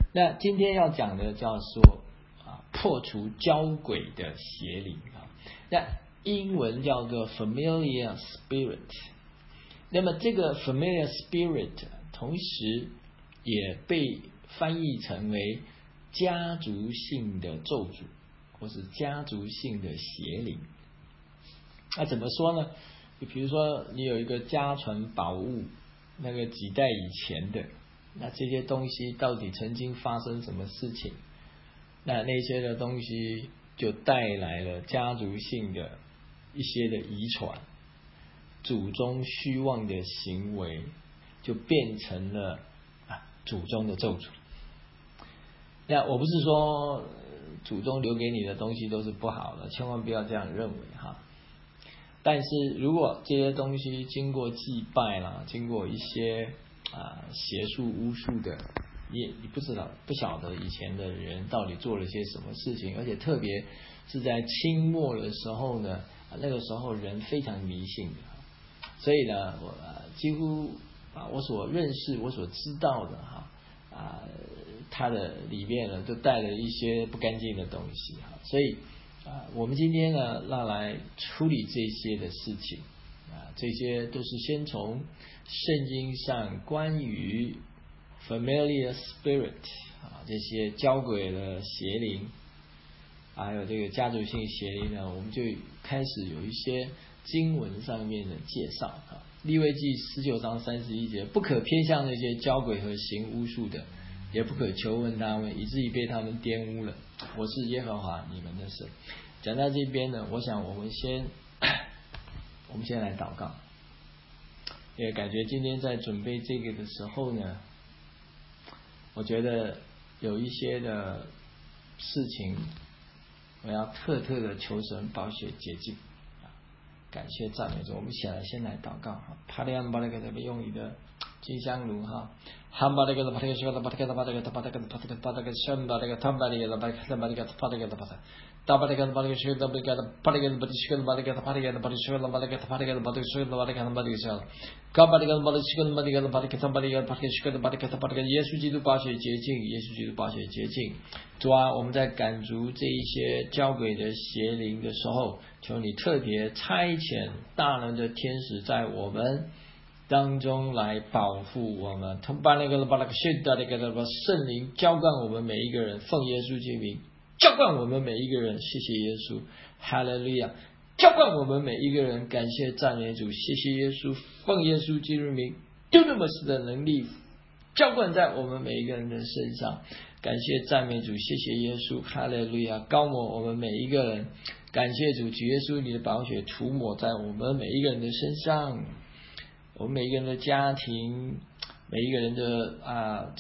那今天要讲的叫做破除交鬼的邪灵那英文叫做 familiar spirit。那么这个 familiar spirit 同时也被翻译成为家族性的咒诅或是家族性的邪灵。那怎么说呢？比如说你有一个家传宝物，那个几代以前的，那这些东西到底曾经发生什么事情，那些的东西就带来了家族性的一些的遗传，祖宗虚妄的行为就变成了祖宗的咒诅。那我不是说祖宗留给你的东西都是不好的，千万不要这样认为但是如果这些东西经过祭拜啦，经过一些邪术巫术的，你不晓得以前的人到底做了些什么事情，而且特别是在清末的时候呢，那个时候人非常迷信的，所以呢，我几乎我所认识、我所知道的它的里面呢，都带了一些不干净的东西所以我们今天呢，要来处理这些的事情这些都是先从圣经上关于 familiar spirit 这些交鬼的邪灵，还有这个家族性邪灵呢，我们就开始有一些经文上面的介绍利未记19章31节，不可偏向那些交鬼和行巫术的，也不可求问他们，以至于被他们玷污了。我是耶和华你们的神。讲到这边呢，我想我们先来祷告。也感觉今天在准备这个的时候呢，我觉得有一些的事情，我要特的求神宝血洁净。感谢赞美主，我们先来祷告帕利安巴勒给他们用你的金香炉汉巴勒给他巴勒给他巴勒给他巴勒给他巴勒给他巴勒给他巴勒给圣巴勒给他巴勒给他巴勒给他巴勒给他巴勒给他巴勒大巴勒给他巴勒给圣巴勒给他巴勒给他巴勒圣巴勒给他巴勒给他巴勒圣巴勒给他巴勒给他巴勒圣巴勒给他巴勒给圣嘎巴勒给他巴勒圣巴勒给他巴勒给他巴勒给他巴勒给圣巴勒给他巴勒给耶稣基督宝血洁净，耶稣基督宝血洁净。主啊，我们在赶逐这一些交鬼的邪灵的时候，求你特别差遣大能的天使在我们当中来保护我们，把那个圣灵浇灌我们每一个人，奉耶稣基督名浇灌我们每一个人，谢谢耶稣，哈利路亚！浇灌我们每一个人，感谢赞美主，谢谢耶稣，奉耶稣基督名，就那么死的能力浇灌在我们每一个人的身上，感谢赞美主，谢谢耶稣，哈利路亚！高抹我们每一个人，感谢主，主耶稣，你的宝血涂抹在我们每一个人的身上，我们每一个人的家庭，每一个人的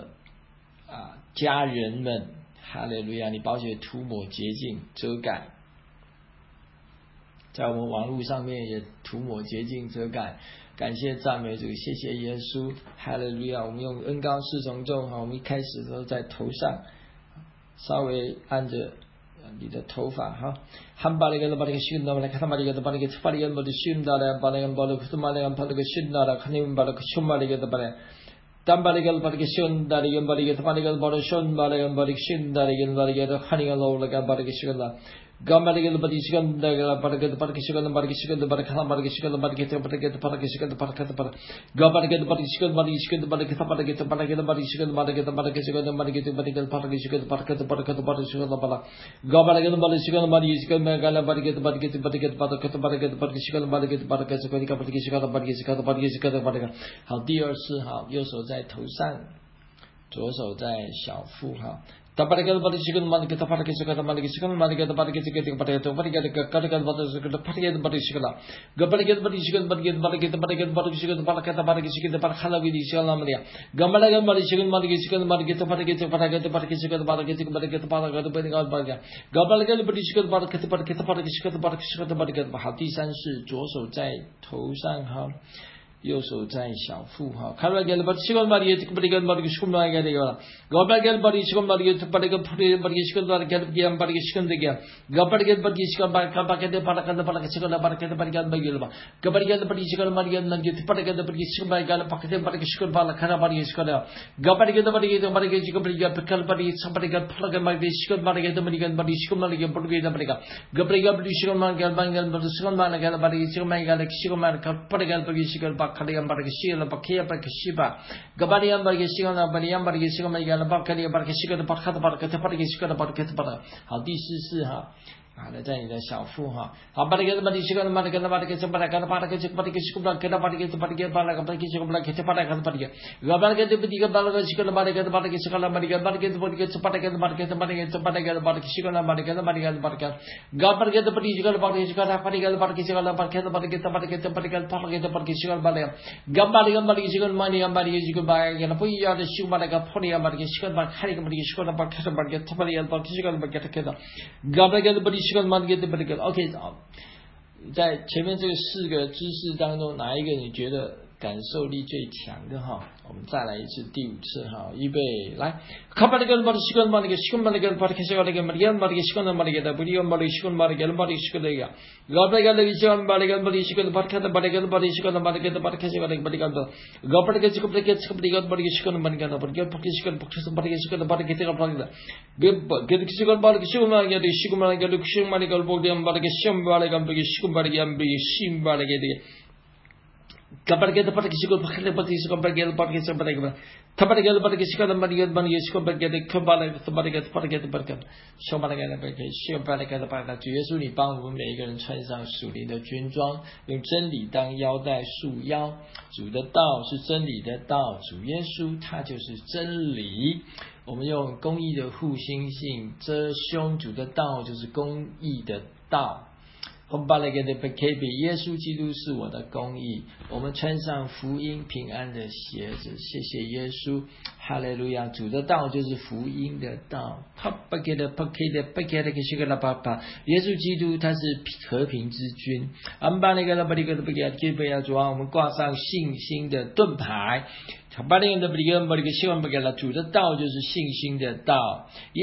家人们，哈利路亚！你宝血涂抹洁净遮盖，在我们网络上面也涂抹洁净遮盖，感谢赞美主，谢谢耶稣，哈利路亚！我们用恩膏四重奏我们一开始都在头上稍微按着你的头发汉巴利格的巴利格逊达巴利卡巴利格的巴利格巴利格巴利逊达的巴利格巴利克马利格巴利格逊达的肯定巴利克逊巴利格的巴利当巴利格巴利格逊达的巴利格巴利格巴利逊巴利格巴利克逊达的巴利格的肯定罗勒格巴利格逊达Gambarigel Badishigan, the Paragat Parkishigan, the Parkishigan, the Barakana Parkishigan, the Paragat, the Parkishigan, the Parakat, Gabaragat Parkishigan, Badishigan, the Paragat, the Paragat, the Badishigan, the Paragat, the Parkishigan, the Paragat, the Parkishigan, the Parakat, the Parakat, the Parkishigan, the Bala, Gabaragat, the Badishigan, the Badishigan, the Gala Paragat, the Paragat, the Paragat, the Paragat, the Parkishigan, the Paragat, the Parakat, the Parkishigan, the Parkishigan, the Parkishigan, the Parakat。好，第二是右手在头上，左手在小腹Taparagal Badishigan Manika Parakisaka Manikishikan Manika the Parakisaka Patato Paraka Katakan the Paragat Badishikala Gabaragat Badishigan Bagat Baragat Baragat Badishikan Parakata Parakishikan the Parhala with Shalamaria Gamalagan Badishigan Manikishikan Marikata Parakata Paragat Parakisaka Paragat Baragat Paragat Baragat Baragat Gabalagan Badishikan Parakata Parakata Parakisaka Parakisaka Baragat 好，第三是左手在头上右手在小腹哈，卡巴给了把西关巴里特巴里根巴里西关巴给这个，高巴给了巴里西关巴里特巴里根普里巴里西关巴里给了给巴里西关这个，高巴给了巴里西关巴卡巴给的巴拉干的巴拉西关巴拉给的巴里干巴给了吧，高巴给了巴里西关巴里干那给特巴里给的巴里西关巴给了巴给的巴里西关巴拉卡巴里西关的，高巴给的巴里给的巴里给西关巴里给卡巴里西巴里给巴拉干巴里西关巴里给的巴里干巴里西关巴里给巴里给的巴里干，高巴给了巴里西关巴给了巴里干巴里西关巴拉给了巴里西关巴给了西关巴拉卡巴里给了巴里西关巴卡里干巴里西了巴开巴克西巴，格巴里安巴里西关巴里安巴里西关巴给了巴卡里巴里西关的巴卡的巴拉克的巴里西关的巴拉克的巴拉，好，第4式哈。好的，在你的小腹哈，好，巴里给巴里西关巴里给巴里给巴拉给巴拉给巴里给西关巴给巴里给巴里给巴拉给巴里给西关巴拉给巴拉给巴里给，格巴里给巴里给巴拉给西关巴里给巴里给西关巴里给巴里给巴里给巴拉给巴里给巴里给巴里给巴里给西关巴里给巴里给巴里给，格巴里给巴里西关巴里给西关巴里给巴里给西关巴里给巴里给巴里给巴里给巴里给巴里给西关巴里，格巴里给巴里西关巴里给巴里给西关巴里给不一样的西关巴里给普里巴里给西关巴里给巴里给西关巴里给巴里给巴里给巴里给西关巴里给给的，格巴里给巴里西关巴里给巴里OK， 好，在前面这个4个知识当中，哪一个你觉得感受力最强的哈？我们再来一次，第5次哈，预备来。卡巴里根巴里西根巴里根西根巴里根巴里西根巴里根巴里根巴里西根巴里根的，不里根巴里西根巴里根巴里西根的呀。高巴里根西根巴里根巴里西根巴里根巴里根巴里西根巴里根巴里西根巴里根巴里根的，高巴里根西根巴里根西根巴里根巴里西根巴里根的，巴里根巴里西根巴里西根巴里西根巴里根巴里的，给西根巴里西根巴里根西根巴里根西根巴里根巴里根巴里西根巴里根巴里西根巴里根巴里西巴里根的。Kabar kita pada kisi ko pakai pada kisi ko pakai pada kisi pada kita pada kita pada kisi ko pada kita pada kisi ko pada kita kembali pada kita pada kita pada kita semua pada kita pada kisi pada kita pada主耶稣，你帮我们每一个人穿上属灵的军装，用真理当腰带束腰。主的道是真理的道，主耶稣他就是真理。我们用公义的护心镜遮胸，主的道就是公义的道。耶稣基督是我的公义，我们穿上福音平安的鞋子，谢谢耶稣，哈利路亚！主的道就是福音的道。耶稣基督他是和平之君。主啊，我们挂上信心的盾牌。主的道就是信心的道。耶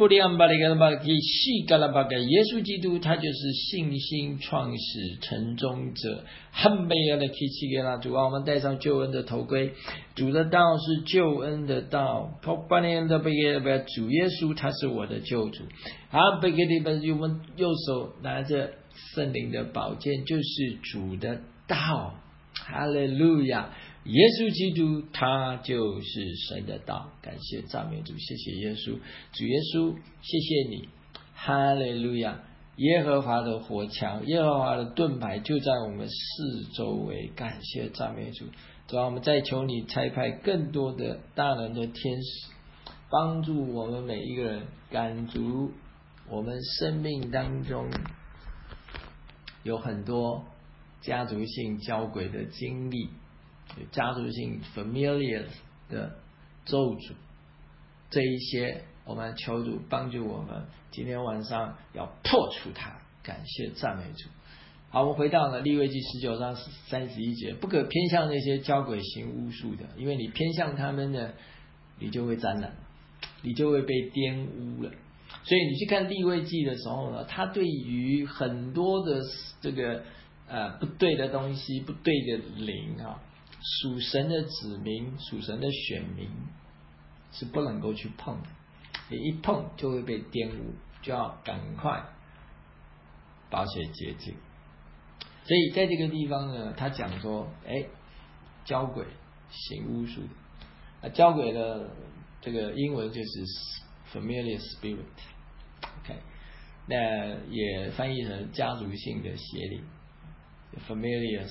稣基督他就是信心创始成终者。主啊，我们戴上救恩的头盔。主的道是救恩的道。主耶稣他是我的救主。我们右手拿着圣灵的宝剑，就是主的道。哈利路亚！耶稣基督他就是神的道，感谢赞美主，谢谢耶稣，主耶稣，谢谢你，哈利路亚！耶和华的火墙，耶和华的盾牌就在我们四周围，感谢赞美主。主啊，我们再求你差派更多的大能的天使，帮助我们每一个人赶逐我们生命当中有很多家族性交鬼的经历，家族性 familiar 的咒诅，这一些我们求主帮助我们，今天晚上要破除它，感谢赞美主。好，我们回到了利未记19章31节，不可偏向那些交鬼行巫术的，因为你偏向他们呢，你就会沾染，你就会被玷污了。所以你去看利未记的时候呢，他对于很多的这个不对的东西，不对的灵啊，属神的子民，属神的选民是不能够去碰的，你一碰就会被玷污，就要赶快保险洁净。所以在这个地方呢，他讲说，交鬼行巫术的，交鬼的这个英文就是 familiar spirit，OK， 那也翻译成家族性的邪灵 familiar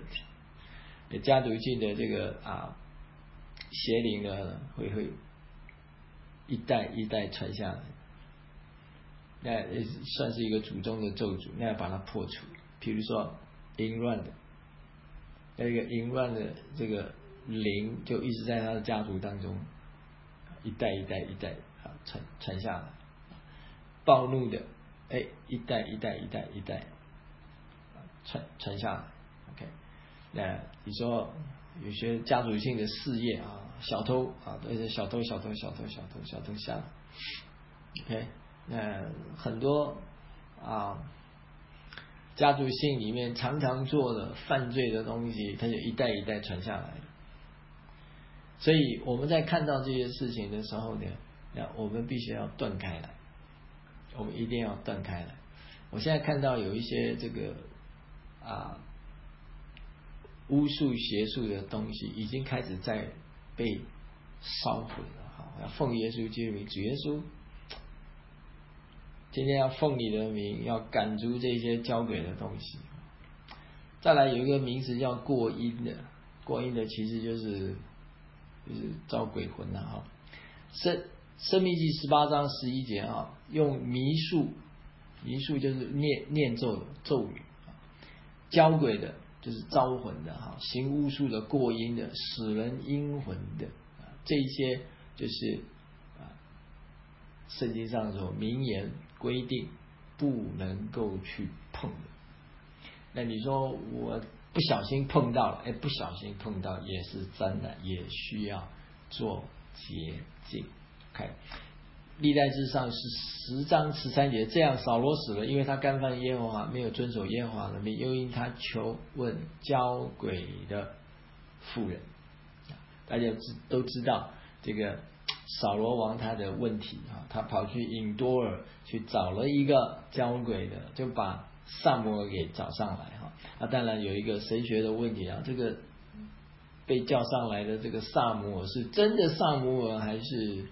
spirit， 家族性的这个邪灵呢会一代一代传下来，那算是一个祖宗的咒诅，那要把它破除。比如说淫乱的，那个淫乱的这个灵就一直在他的家族当中一代一代一代传下来，暴怒的一代一代一代一代传下来 ，OK， 那你说有些家族性的事业啊，小偷啊，小偷下，OK， 那很多家族性里面常常做的犯罪的东西，它就一代一代传下来。所以我们在看到这些事情的时候呢，我们必须要断开来，我们一定要断开来。我现在看到有一些这个巫术邪术的东西已经开始在被烧毁了。要奉耶稣基督名，主耶稣今天要奉你的名，要赶逐这些交鬼的东西。再来有一个名词叫过阴的，过阴的其实就是招鬼魂了。申命记18章11节用迷术就是念咒语，交鬼的就是招魂的行巫术的，过阴的，使人阴魂的，这一些就是圣经上所明言规定不能够去碰的。那你说我不小心碰到了，不小心碰到也是真的，也需要做洁净。OK， 历代志上是10章13节，这样扫罗死了，因为他干犯耶和华，没有遵守耶和华的命，又因他求问交鬼的妇人。大家都知道这个扫罗王他的问题他跑去隐多尔去找了一个交鬼的，就把撒母耳给找上来当然有一个神学的问题这个被叫上来的这个撒母耳是真的撒母耳还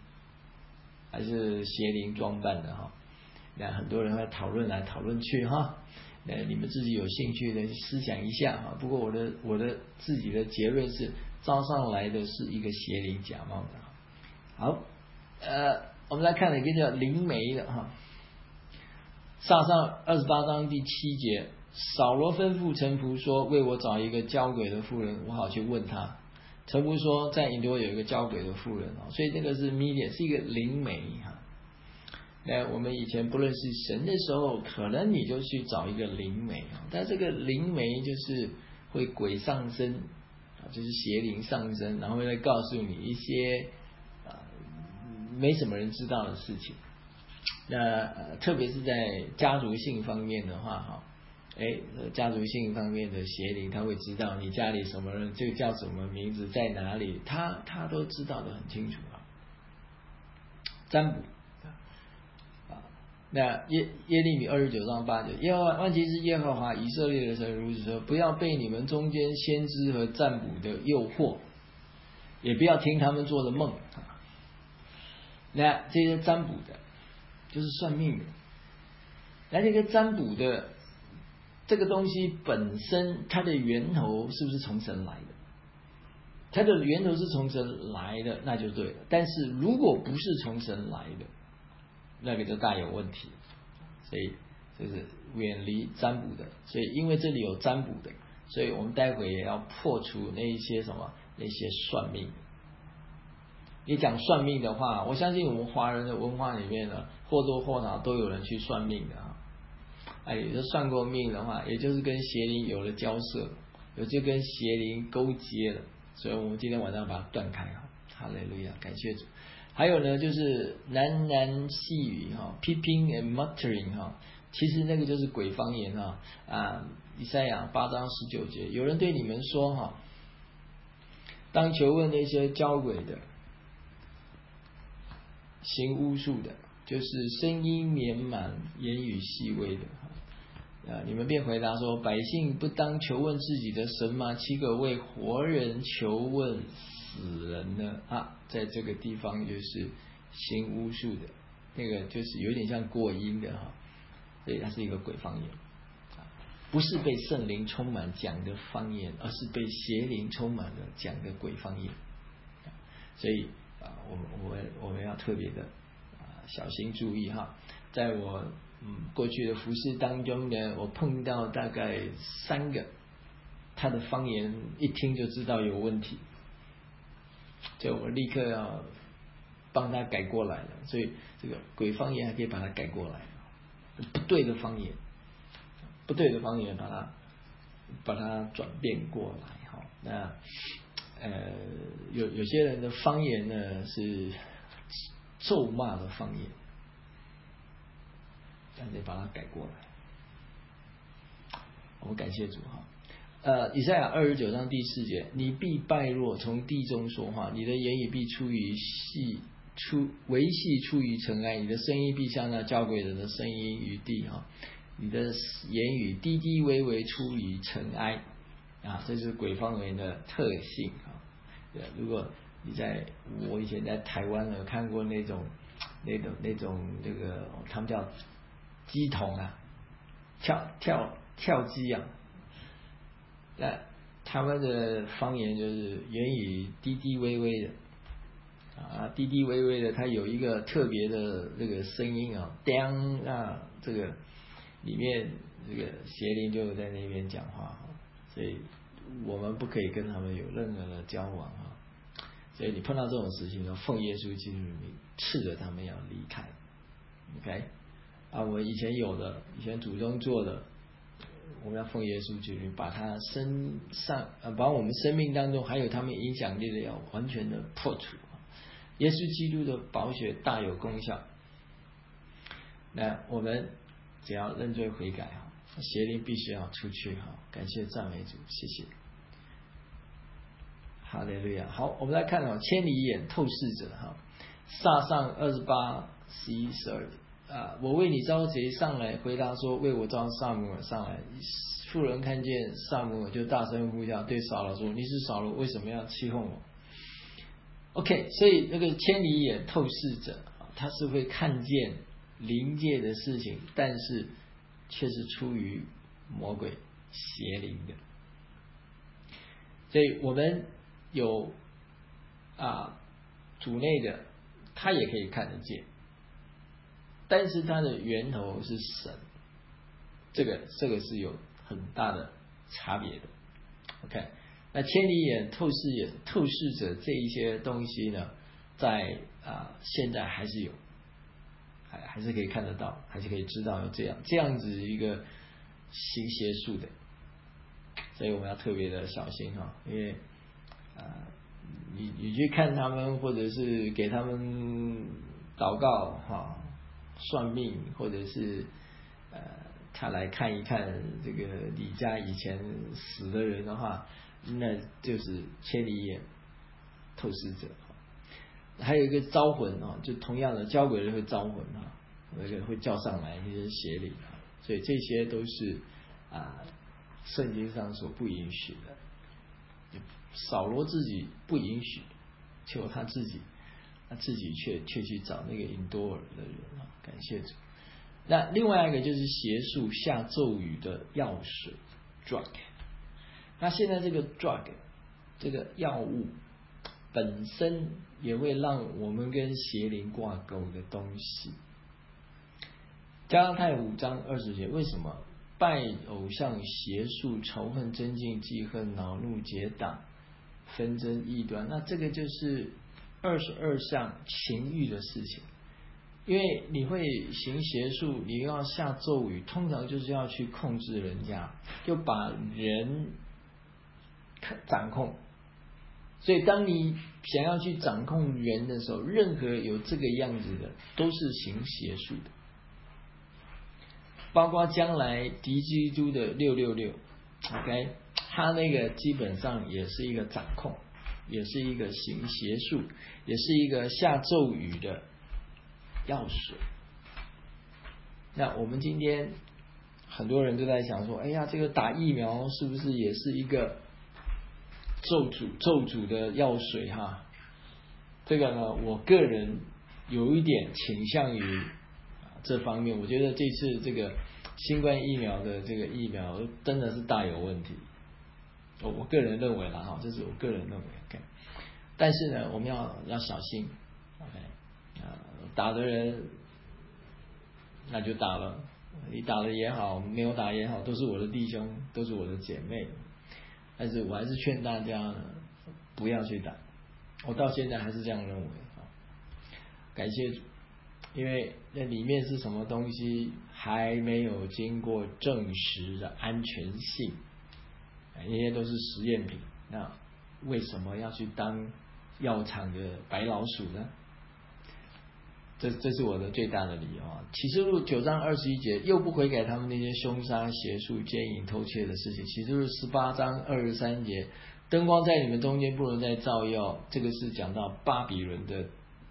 是邪灵装扮的那很多人会讨论来讨论去那你们自己有兴趣的思想一下不过我的自己的结论是，招上来的是一个邪灵假冒的。好，我们来看一个叫灵媒的撒上28章第7节，扫罗吩咐臣仆说，为我找一个交鬼的妇人，我好去问他。臣仆说，在隐多有一个交鬼的妇人所以这个是 media， 是一个灵媒那我们以前不认识神的时候，可能你就去找一个灵媒但这个灵媒就是会鬼上身，就是邪灵上身，然后会来告诉你一些没什么人知道的事情。那特别是在家族性方面的话家族性方面的邪灵，他会知道你家里什么人，这个叫什么名字，在哪里，他都知道得很清楚占卜那耶利米29章8节，耶和华万军之耶和华以色列的神如此说，不要被你们中间先知和占卜的诱惑，也不要听他们做的梦那这些占卜的就是算命的，那这个占卜的这个东西本身它的源头是不是从神来的？它的源头是从神来的，那就对了。但是如果不是从神来的，那个就大有问题。所以就是远离占卜的。所以因为这里有占卜的，所以我们待会也要破除那一些那些算命的。你讲算命的话，我相信我们华人的文化里面呢，或多或少都有人去算命的有的算过命的话，也就是跟邪灵有了交涉，有就跟邪灵勾结了，所以我们今天晚上把它断开哈利路亚，感谢主。还有呢，就是喃喃细语peeping and muttering 其实那个就是鬼方言以赛亚8章19节，有人对你们说当求问那些交鬼的、行巫术的，就是声音绵满、言语细微的你们便回答说，百姓不当求问自己的神吗？岂可为活人求问死人呢？在这个地方就是行巫术的，那个就是有点像过阴的所以它是一个鬼方言不是被圣灵充满讲的方言，而是被邪灵充满了讲的鬼方言。所以我们要特别的小心注意在我过去的服事当中呢，我碰到大概3个，他的方言一听就知道有问题，所以我立刻要帮他改过来了。所以这个鬼方言还可以把它改过来，不对的方言把它把它转变过来哈。那有些人的方言呢是咒骂的方言，但得把它改过来。我们感谢主哈。以赛亚29章第4节，你必败落，从地中说话，你的言语必维系出于尘埃，你的声音必像那交鬼人的声音于地哈，你的言语低低微微出于尘埃啊，这是鬼方言的特性啊。如果我以前在台湾有看过那种这个他们叫鸡童啊，跳鸡啊。那他们的方言就是言语低低微微的啊，低低微微的，它有一个特别的这个声音啊，当啊，这个里面这个邪灵就在那边讲话，所以我们不可以跟他们有任何的交往啊。所以你碰到这种事情呢，奉耶稣基督的名斥责他们要离开。OK 啊，我以前以前祖宗做的。我们要奉耶稣基督，把他把我们生命当中还有他们影响力的要完全的破除。耶稣基督的宝血大有功效。那我们只要认罪悔改邪灵必须要出去感谢赞美主，谢谢。哈利路亚。好，我们来看千里眼透视者撒上28、11、12。我为你召谁上来？回答说，为我召撒母耳上来。妇人看见撒母耳，就大声呼叫，对扫罗说：“你是扫罗，为什么要欺哄我 ？”OK， 所以那个千里眼透视者，他是会看见灵界的事情，但是却是出于魔鬼邪灵的。所以我们有主内的，他也可以看得见。但是它的源头是神，这个是有很大的差别的。OK， 那千里眼、透视者这一些东西呢，在现在还是有，还是可以看得到，还是可以知道有这样子一个行邪术的，所以我们要特别的小心因为你去看他们，或者是给他们祷告算命，或者是他来看一看这个你家以前死的人的话，那就是千里眼透视者。还有一个招魂就同样的交鬼人会招魂那个会叫上来那些邪灵所以这些都是圣经上所不允许的。扫罗自己不允许，结果他自己却去找那个引多尔的人感谢主。那另外一个就是邪术下咒语的药水 drug。那现在这个 drug 这个药物本身也会让我们跟邪灵挂钩的东西。加拉太5章20节，为什么拜偶像、邪术、仇恨、争竞、记恨、恼怒、结党、纷争、异端？那这个就是22项情欲的事情。因为你会行邪术，你要下咒语，通常就是要去控制人家，就把人掌控。所以当你想要去掌控人的时候，任何有这个样子的都是行邪术的，包括将来敌基督的666 OK， 他那个基本上也是一个掌控，也是一个行邪术，也是一个下咒语的药水。那我们今天很多人都在想说，哎呀，这个打疫苗是不是也是一个咒诅的药水这个呢，我个人有一点倾向于这方面。我觉得这次这个新冠疫苗的这个疫苗真的是大有问题，我个人认为啦这是我个人认为 OK。 但是呢，我们要小心 OK， 打的人那就打了，你打了也好，没有打也好，都是我的弟兄，都是我的姐妹。但是我还是劝大家呢，不要去打。我到现在还是这样认为感谢主，因为那里面是什么东西还没有经过证实的安全性那些都是实验品。那为什么要去当药厂的白老鼠呢？这是我的最大的理由啊！启示录9章21节又不悔改他们那些凶杀、邪术、奸淫、偷窃的事情。启示录18章23节，灯光在你们中间不能再照耀。这个是讲到巴比伦的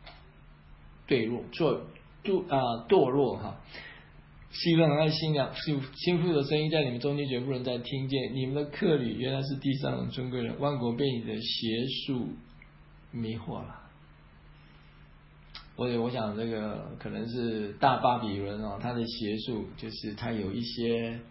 堕落哈。希望爱新娘心腹的声音在你们中间绝不能再听见。你们的客旅原来是地上的尊贵人，万国被你的邪术迷惑了。我想这个可能是大巴比伦哦，他的邪术就是他有一些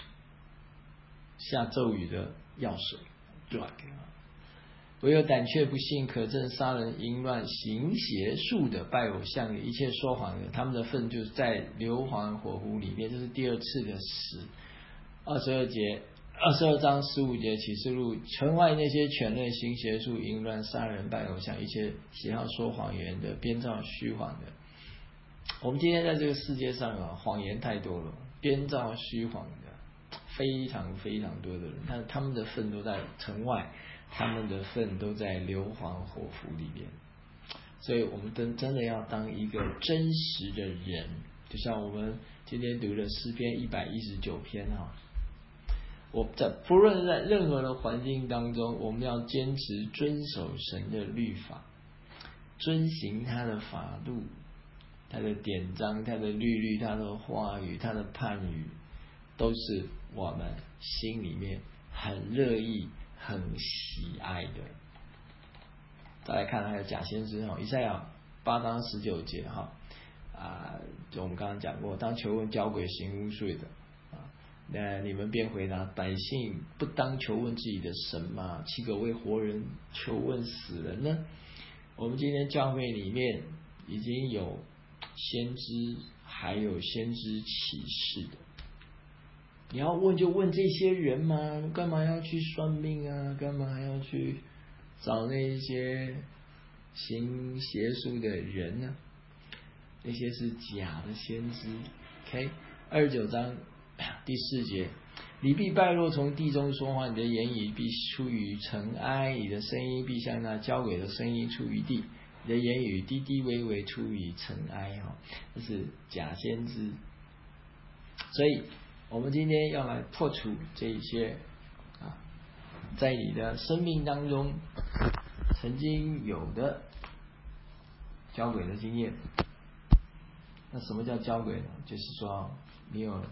下咒语的药水 drug， 唯有胆怯不信、可憎、杀人、淫乱、行邪术的、拜偶像的、一切说谎的，他们的份就是在硫磺火湖里面。这是第二次的死。22章15节启示录，城外那些犬类、行邪术、淫乱、杀人、拜偶像、一切喜好说谎言的、编造虚谎的。我们今天在这个世界上啊，谎言太多了，编造虚谎的非常非常多的人，但他们的份都在城外，他们的份都在硫磺火湖里面。所以我们真的要当一个真实的人，就像我们今天读的诗篇119篇哈。不论在任何的环境当中，我们要坚持遵守神的律法，遵行他的法度、他的典章、他的律例、他的话语、他的判语，都是我们心里面很乐意、很喜爱的。再来看还有假先知以赛亚8章19节就我们刚刚讲过，当求问交鬼行污秽的那你们便回答，百姓不当求问自己的神吗？岂可为活人求问死人呢？我们今天教会里面已经有先知，还有先知启示的。你要问就问这些人吗？干嘛要去算命啊？干嘛还要去找那些行邪术的人呢？那些是假的先知。OK， 29章第4节，你必败落，从地中说话，你的言语必出于尘埃，你的声音必像那交鬼的声音出于地，你的言语低低微微出于尘埃这是假先知。所以我们今天要来破除这一些在你的生命当中曾经有的交鬼的经验。那什么叫交鬼呢？就是说你有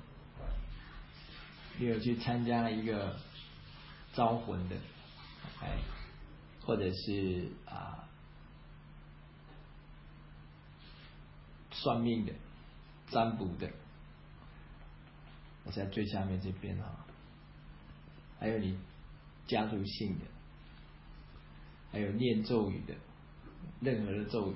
去参加一个招魂的或者是算命的、占卜的。我在最下面这边还有你家族性的，还有念咒语的，任何的咒语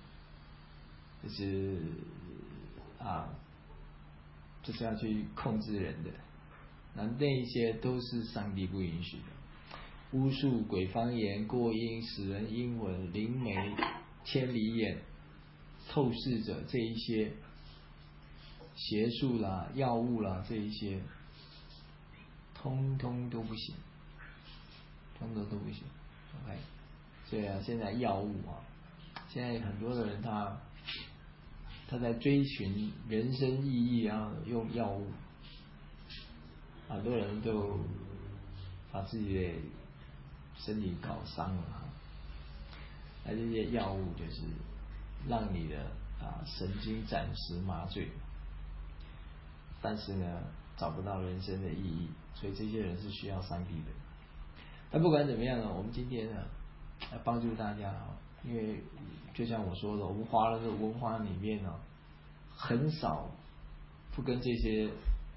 就是要去控制人的，那一些都是上帝不允许的。巫术、鬼方言、过阴、使人阴魂、灵媒、千里眼、透视者，这一些邪术啦、药物啦，这一些通通都不行，通通都不行。OK， 所以现在药物现在很多的人他在追寻人生意义用药物，很多人都把自己的身体搞伤了那这些药物就是让你的神经暂时麻醉，但是呢找不到人生的意义，所以这些人是需要上帝的。但不管怎么样我们今天要帮助大家因为就像我说的，我们华人的文化里面很少不跟这些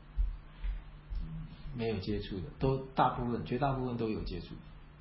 没有接触的，绝大部分都有接触，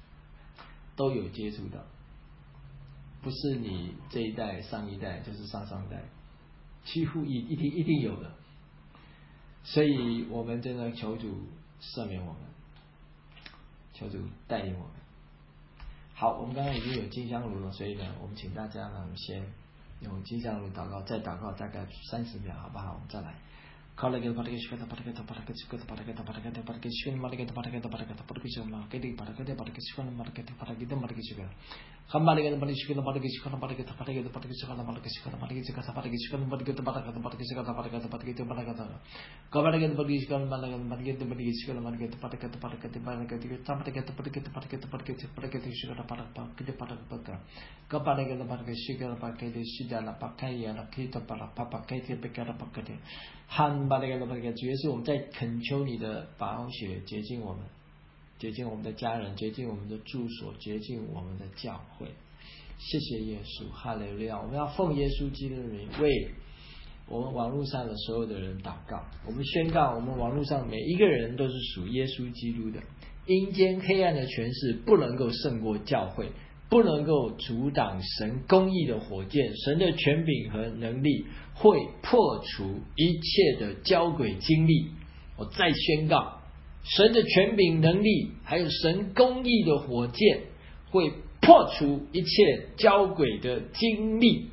到，不是你这一代、上一代，就是上上代，几乎一定有的。所以我们真的求主赦免我们，求主带领我们。好，我们刚刚已经有金香炉了，所以呢，我们请大家呢先用金香炉祷告，再祷告大概30秒，好不好？我们再来。 Kalagel Parakishkata Parakata Parakishkata Parakata Parakata Parakishkan Marketa Parakata Parakata Parakishkan Marketi Parakata Parakishkan Marketa Parakita Markishkan Hamaligan Parishkan Parakishkan Parakata Parakata Parakishkan Markishkan Markishkan Parakishkan Marketa Parakata Parakishkan Parakata Parakita Parakata Kavaragan Parishkan Malagan Marketa Parishkan Marketa Parakata Parakata Parakata Parakata Parakata Parakata Parakata Parakata Shikata Parakata Parakata Kaparagan Parakishkan Parakata Shidana Pakaya Kita Parapakata Pekara Pakate Han巴那个主耶稣，我们在恳求你的宝血洁净我们，洁净我们的家人，洁净我们的住所，洁净我们的教会。谢谢耶稣，哈利路亚！我们要奉耶稣基督的名为我们网络上的所有的人祷告。我们宣告，我们网络上每一个人都是属耶稣基督的。阴间黑暗的权势不能够胜过教会，不能够阻挡神公义的火箭，神的权柄和能力会破除一切的交鬼经历。我再宣告，神的权柄能力还有神公义的火箭会破除一切交鬼的经历。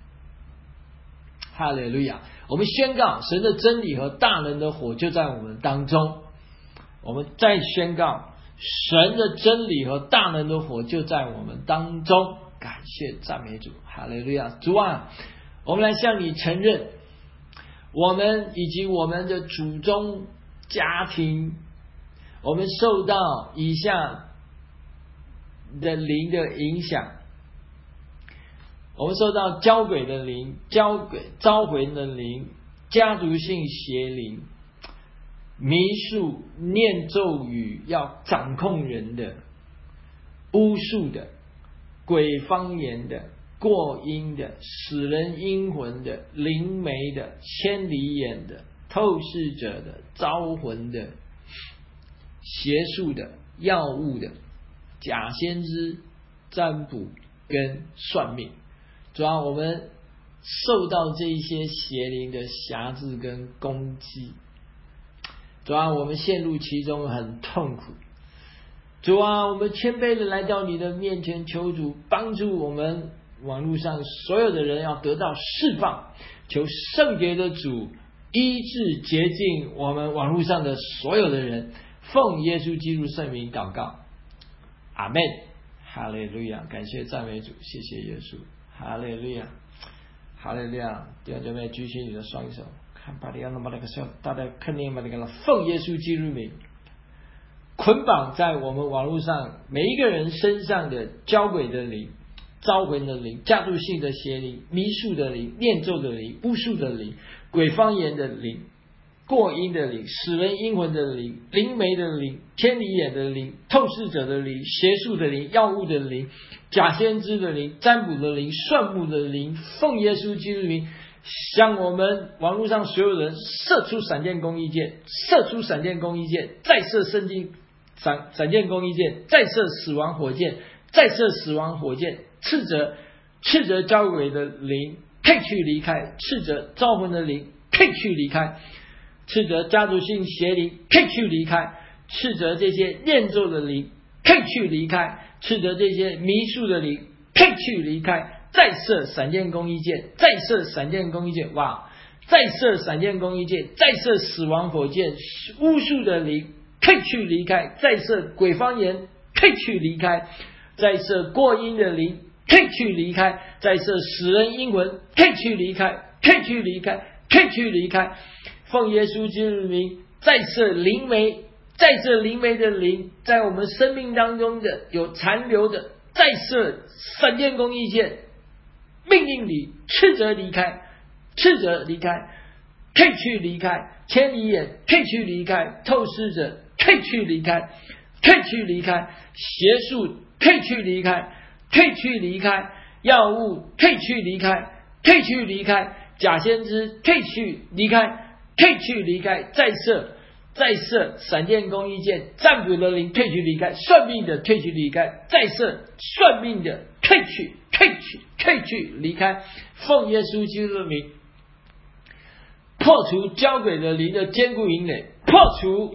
哈利路亚！我们宣告神的真理和大能的火就在我们当中。我们再宣告神的真理和大能的火就在我们当中。感谢赞美主，哈利路亚！主啊，我们来向你承认，我们以及我们的祖宗家庭，我们受到以下的灵的影响。我们受到交鬼的灵、招魂的灵、家族性邪灵、迷术、念咒语要掌控人的、巫术的、鬼方言的、过阴的、使人阴魂的、灵媒的、千里眼的、透视者的、招魂的、邪术的、药物的、假先知、占卜跟算命。主要我们受到这一些邪灵的辖制跟攻击，主啊，我们陷入其中很痛苦。主啊，我们谦卑的来到你的面前，求主帮助我们网络上所有的人要得到释放，求圣洁的主医治洁净我们网络上的所有的人，奉耶稣基督圣名祷告，阿们，哈利路亚！感谢赞美主，谢谢耶稣，哈利路亚，哈利路亚！弟兄姐妹，举起你的双手，看把你要那么那个时候，大家肯定把那个奉耶稣基督名捆绑在我们网络上每一个人身上的交鬼的灵、招魂的灵、家族性的邪灵、迷术的灵、念咒的灵、巫术的灵、鬼方言的灵、过阴的灵、使人阴魂的灵、灵媒的灵、千里眼的灵、透视者的灵、邪术的灵、药物的灵、假先知的灵、占卜的灵、算命的灵，奉耶稣基督的名，向我们网络上所有人射出闪电公义箭，射出闪电公义箭，再射圣经闪电公义箭，再射死亡火箭，再射死亡火箭，斥责交鬼的灵退去离开，斥责招魂的灵退去离开，斥责家族性邪灵退去离开，斥责这些念咒的灵退去离开，斥责这些迷术的灵退去离开，再射闪电公义箭，再射闪电公义箭，哇！再射闪电公义箭，再射死亡火箭，巫术的灵退去离开，再射鬼方言退去离开，再射过阴的灵退去离开，再射使人阴魂退去离开，退去离开，退去离开，奉耶稣基督的名，再射灵媒，再射灵媒的灵在我们生命当中的有残留的，再射闪电公义箭，命令你斥责离开，斥责离开，退去离开，千里眼退去离开，透视者退去离开，退去离开，邪术退去离开，退去离开，药物退去离开，退去离开，假先知退去离开，退去离开，再射闪电公义箭，占卜的灵退去离开，算命的退去离开，再射算命的退去离开，奉耶稣基督的名，破除交鬼的灵的坚固营垒，破除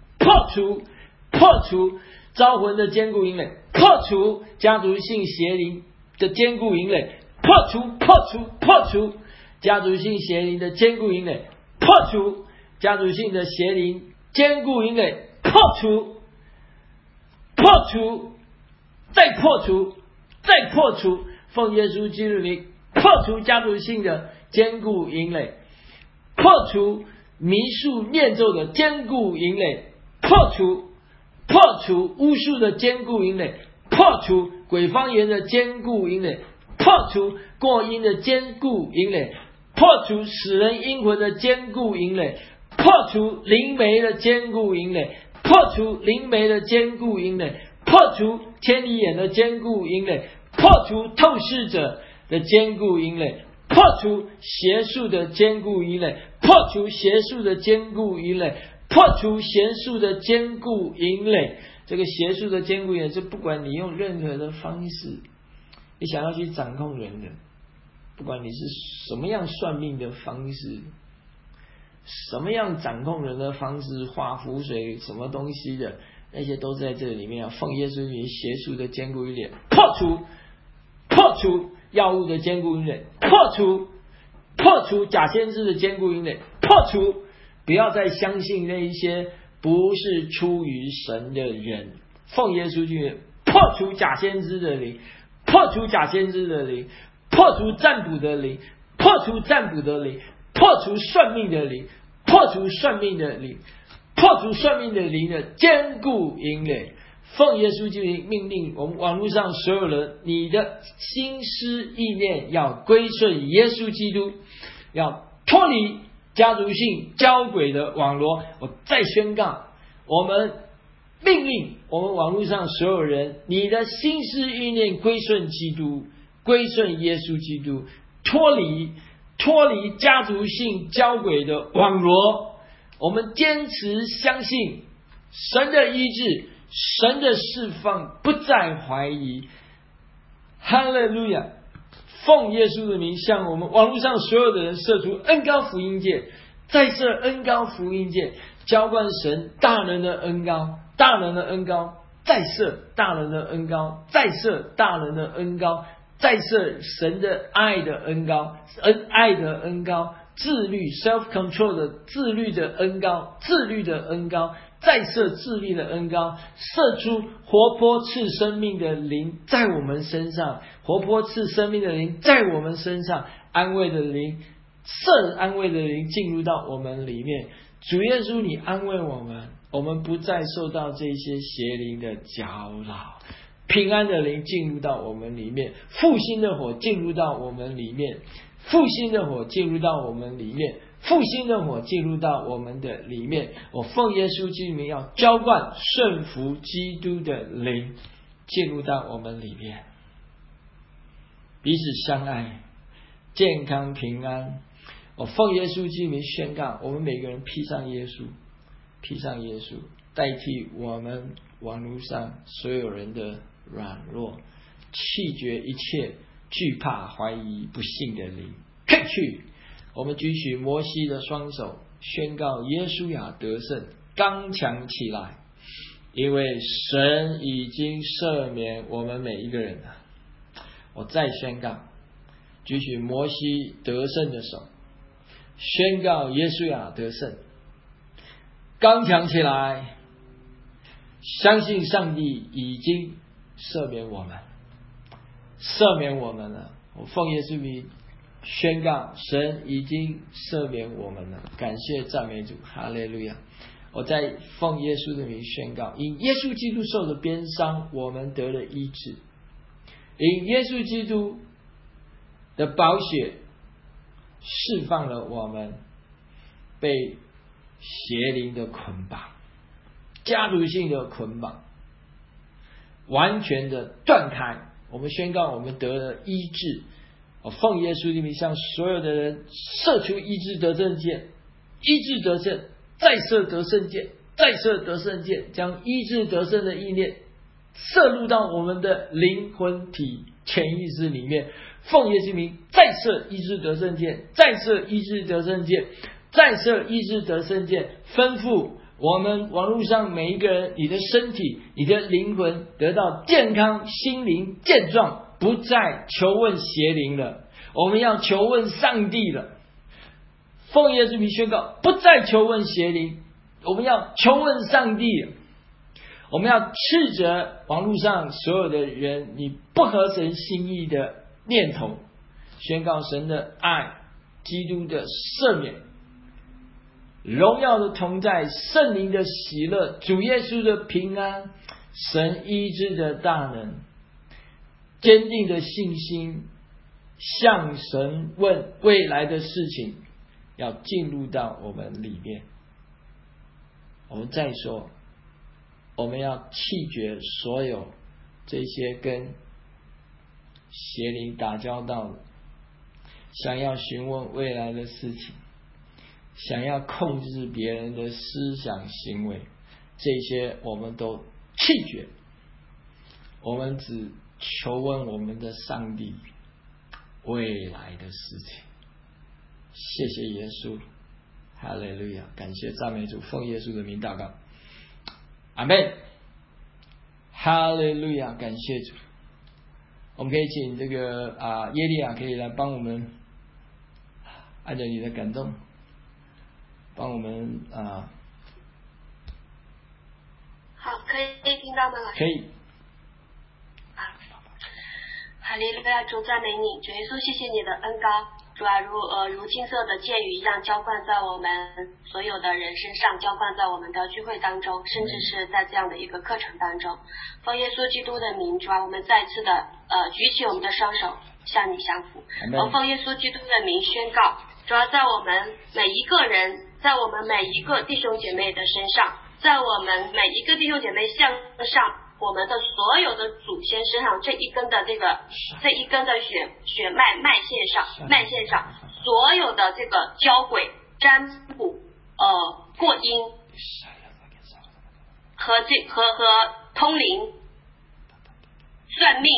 招魂的坚固营垒，破除家族性邪灵的坚固营垒，破除家族性邪灵的坚固营垒，破除家族性的邪灵、坚固营垒破除，再破除，奉耶稣基督的名破除家族性的坚固营垒，破除迷术念咒的坚固营垒，破除巫术的坚固营垒，破除鬼方言的坚固营垒，破除过阴的坚固营垒，破除使人阴魂的坚固营垒，破除灵媒的坚固营垒，破除灵媒的坚固营垒，破除千里眼的坚固营垒，破除透视者的坚固营垒，破除邪术的坚固营垒，破除邪术的坚固营垒，破除邪术的坚固营垒。这个邪术的坚固营垒是不管你用任何的方式，你想要去掌控人的，不管你是什么样算命的方式，什么样掌控人的方式，画符水什么东西的，那些都在这里面。奉耶稣名，邪术的坚固营垒破除药物的坚固营垒，破除假先知的坚固营垒，破除不要再相信那一些不是出于神的人。奉耶稣之名，破除假先知的灵，破除假先知的灵，破除占卜的灵，破除占卜的灵，破除算命的灵，破除算命的灵，破除算命的灵的坚固营垒。奉耶稣基督命令我们网络上所有人，你的心思意念要归顺耶稣基督，要脱离家族性交鬼的网罗。我再宣告，我们命令我们网络上所有人，你的心思意念归顺基督，归顺耶稣基督，脱离家族性交鬼的网罗。我们坚持相信神的医治，神的释放，不再怀疑。哈利路亚！奉耶稣的名，向我们网络上所有的人射出恩膏福音箭，再射恩膏福音箭，浇灌神大能的恩膏，大能的恩膏，再射大能的恩膏，再射大能的恩膏，再射神的爱的恩膏，爱的恩膏，自律 self control 的自律的恩膏，自律的恩膏，再射自律的恩膏，射出活泼赐生命的灵在我们身上，活泼赐生命的灵在我们身上，安慰的灵，射安慰的灵进入到我们里面。主耶稣，你安慰我们，我们不再受到这些邪灵的搅扰，平安的灵进入到我们里面，复兴的火进入到我们里面，复兴的火进入到我们里面，复兴的火进入到我们的里面。我奉耶稣基督名，要浇灌顺服基督的灵进入到我们里面，彼此相爱，健康平安。我奉耶稣基督名宣告，我们每个人披上耶稣，披上耶稣，代替我们网络上所有人的软弱，弃绝一切惧怕、怀疑、不信的灵，退去。我们举起摩西的双手，宣告耶稣亚得胜，刚强起来，因为神已经赦免我们每一个人了。我再宣告，举起摩西得胜的手，宣告耶稣亚得胜，刚强起来，相信上帝已经赦免我们，赦免我们了。我奉耶稣名宣告，神已经赦免我们了。感谢赞美主，哈利路亚！我在奉耶稣的名宣告，因耶稣基督受的鞭伤，我们得了医治；因耶稣基督的宝血释放了我们被邪灵的捆绑、家族性的捆绑完全的断开。我们宣告，我们得了医治。我奉耶稣的名向所有的人射出医治得胜箭，医治得胜，再射得胜箭，再射得胜箭，将医治得胜的意念射入到我们的灵魂体潜意识里面。奉耶稣名，再射医治得胜箭，再射医治得胜箭，再射医治得胜箭，吩咐我们网络上每一个人，你的身体、你的灵魂得到健康，心灵健壮，不再求问邪灵了，我们要求问上帝了。 奉耶稣名宣告，不再求问邪灵，我们要求问上帝。我们要斥责网络上所有的人你不合神心意的念头，宣告神的爱，基督的赦免，荣耀的同在，圣灵的喜乐，主耶稣的平安，神医治的大能，坚定的信心，向神问未来的事情，要进入到我们里面。我们再说，我们要弃绝所有这些跟邪灵打交道的，想要询问未来的事情，想要控制别人的思想行为，这些我们都弃绝。我们只求问我们的上帝未来的事情。谢谢耶稣，哈利路亚！感谢赞美主，奉耶稣的名祷告，阿们，哈利路亚！感谢主。我们可以请这个耶利亚可以来帮我们，按照你的感动，帮我们好，可以听到吗？ 可以。 哈利路亚，主赞美你，主耶稣，谢谢你的恩膏，主啊，如金色的箭雨一样浇灌在我们所有的人身上，浇灌在我们的聚会当中，甚至是在这样的一个课程当中。奉耶稣基督的名，主啊，我们再次的举起我们的双手向你相符。奉耶稣基督的名宣告，主要在我们每一个人，在我们每一个弟兄姐妹的身上，在我们每一个弟兄姐妹向上。我们的所有的祖先身上这一根的血脉线上，所有的这个交鬼、占卜、过阴和通灵、算命，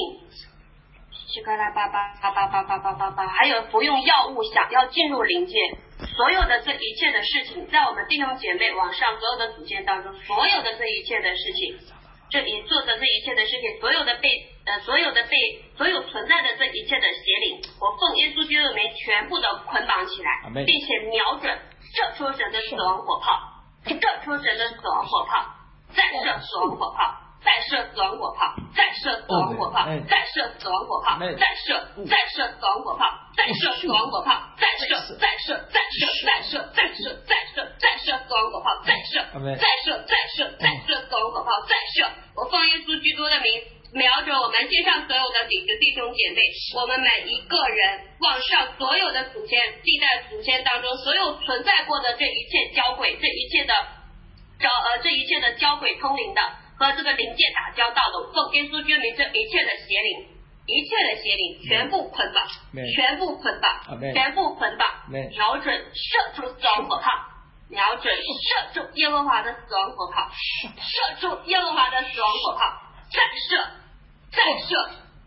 还有服用药物想要进入灵界，所有的这一切的事情，在我们弟兄姐妹往上所有的祖先当中，所有的这一切的事情。这里做的这一切的事情，所有存在的这一切的邪灵，我奉耶稣基督的名全部的捆绑起来，并且瞄准射出神的死亡火炮，射出神的死亡火炮，再射死亡火炮，再射死亡火炮，再射死亡火炮，再射死亡火炮，再射死亡火炮，再射死亡火炮，再射死亡火炮，再射死亡火炮，再射。我奉耶稣基督的名，瞄着我们线上所有的弟兄姐妹，我们每一个人往上所有的祖先、历代祖先当中所有存在过的这一切交鬼、这一切的交鬼通灵的和这个灵界打交道的，奉耶稣基督的名，这一切的邪灵全部捆绑，全部捆绑，瞄准射出死亡火炮，瞄准射出耶和华的死亡火炮，射出耶和华的死亡火炮，再射，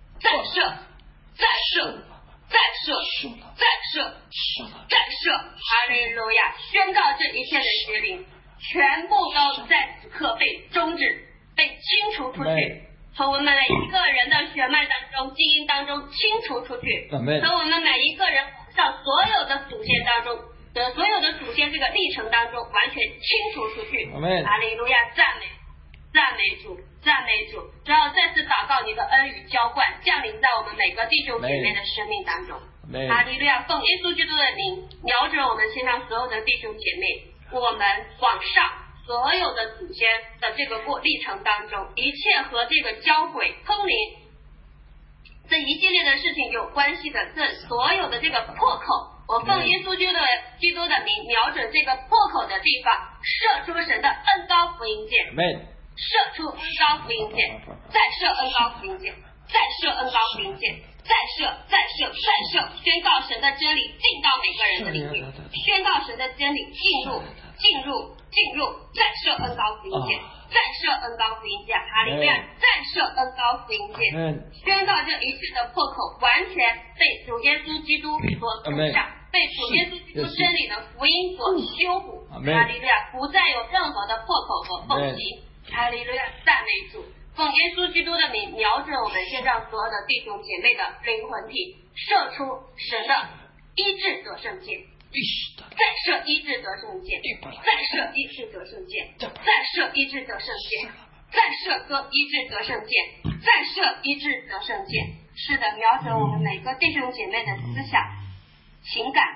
哈利路亚！宣告这一切的邪灵全部都在此刻被终止，被清除出去，从我们每一个人的血脉当中、基因当中清除出去，从我们每一个人上所有的祖先当中的所有的祖先这个历程当中完全清除出去。哈利路亚！赞美主！只要再次祷告，你的恩雨浇灌降临在我们每个弟兄姐妹的生命当中。哈利路亚！奉耶稣基督的名，瞄准我们身上所有的弟兄姐妹，我们往上所有的祖先的这个历程当中，一切和这个交鬼、通灵这一系列的事情有关系的，这所有的这个破口，我奉耶稣基督的名，瞄准这个破口的地方，射出神的恩膏福音箭，射出恩膏福音箭，再射恩膏福音箭，再射恩膏福音箭，再射，宣告神的真理进到每个人的里面，宣告神的真理进入，再射恩膏福音箭，再射恩膏福音箭，哈利路亚！再射恩膏福音箭，宣告这一切的破口完全被主耶稣基督所堵上，被主耶稣基督真理的福音所修补，哈利路亚！不再有任何的破口和缝隙，哈利路亚！赞美主！奉耶稣基督的名，瞄准我们线上所有的弟兄姐妹的灵魂体，射出神的医治得胜箭。 再射医治得胜箭，再射医治得胜箭，再射医治得胜箭，再射个医治得胜箭，再射医治得胜箭。是的，瞄准我们每个弟兄姐妹的思想、情感、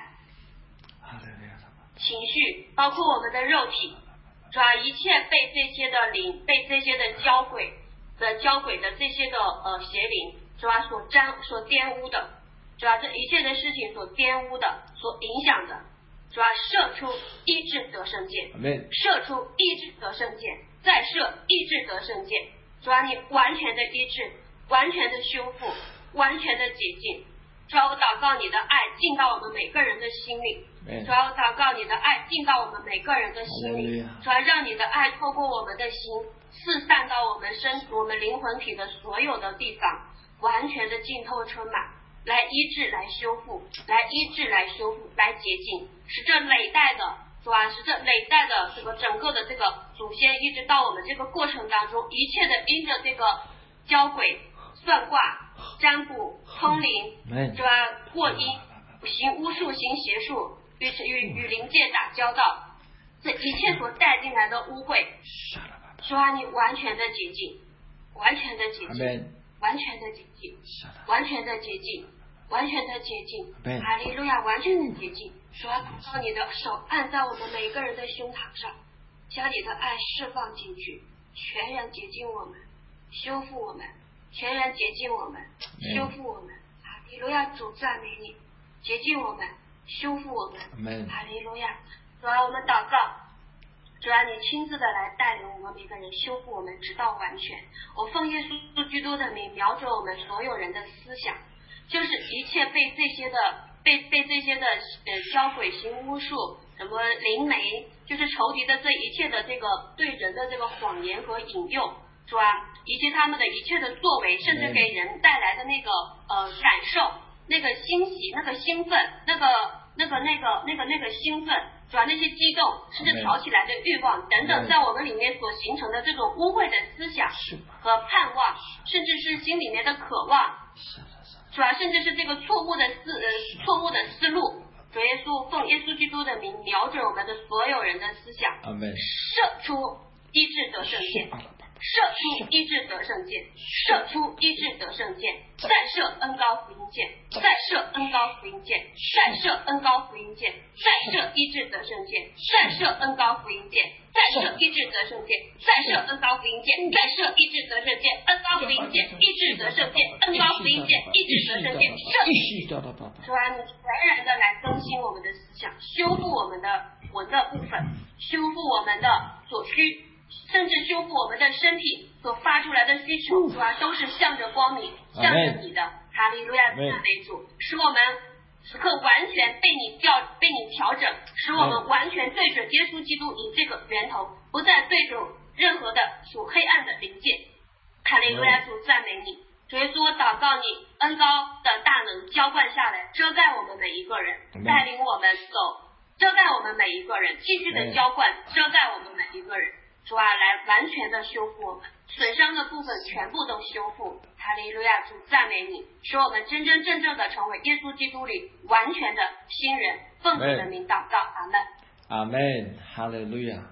情绪，包括我们的肉体，主要一切被这些的灵、被这些的交轨的这些的邪灵，主要所玷污的，主要这一切的事情所玷污的、所影响的，主要射出医治得胜箭，射出医治得胜箭，再射医治得胜箭。主要你完全的医治，完全的修复，完全的洁净。主要我祷告你的爱进到我们每个人的心里，主要我祷告你的爱进到我们每个人的心里，主要让你的爱透过我们的心四散到我们灵魂体的所有的地方，完全的浸透充满，来医治，来修复，来医治，来修复，来洁净，使这累代的，主要是这累代的这个整个的这个祖先，一直到我们这个过程当中，一切的因着这个交轨、算卦、占卜、通灵，主要过阴、行巫术、行邪术，与灵界打交道，这一切所带进来的污秽，主要你完全的洁净，完全的洁净，完全的洁净，完全的洁净，完全的洁净，哈利路亚，完全的洁净。主要祷告你的手按在我们每个人的胸膛上，将你的爱释放进去，全然洁净我们，修复我们，全然洁净我们，修复我们。哈利路亚，主赞美你，洁净我们，修复我们。哈利路亚。主要我们祷告，主要你亲自的来带领我们每个人，修复我们直到完全。我奉耶稣基督的名，瞄准我们所有人的思想，就是一切被这些的交鬼行巫术，什么灵媒，就是仇敌的这一切的这个对人的这个谎言和引诱，主啊，以及他们的一切的作为，甚至给人带来的那个感受，那个欣喜，那个兴奋，那个兴奋，主要那些激动，甚至挑起来的欲望等等，在我们里面所形成的这种污秽的思想和盼望，甚至是心里面的渴望，主要甚至是这个错误的思路。主耶稣奉耶稣基督的名，瞄准我们的所有人的思想，射出医治得胜箭，射出医治得胜箭，射出医治得胜箭，再射恩膏福音箭，再射恩膏福音箭，再射恩膏福音箭，再射医治得胜箭，再射恩膏福音箭，再射医治得胜箭，再射恩膏福音箭，再射医治得胜箭，恩膏福音箭，医治得胜箭，恩膏福音箭，医治得胜箭，射。主啊，你全然的来更新我们的思想，修复我们的魂的部分，修复我们的所需，甚至修复我们的身体所发出来的需求，主啊，都是向着光明，向着你的。哈利路亚，赞美主，使我们时刻完全被你调整，使我们完全对准耶稣基督你这个源头，不再对准任何的属黑暗的灵界。哈利路亚，主赞美你。主耶稣，我祷告你恩膏的大能浇灌下来，遮盖我们每一个人，带领我们走，遮盖我们每一个人，继续的浇灌，遮盖我们每一个人。主啊，来完全的修复我们，损伤的部分全部都修复。哈利路亚，主赞美你，使我们真真正正的成为耶稣基督里完全的新人。奉主的名祷告，阿门。 阿门，哈利路亚。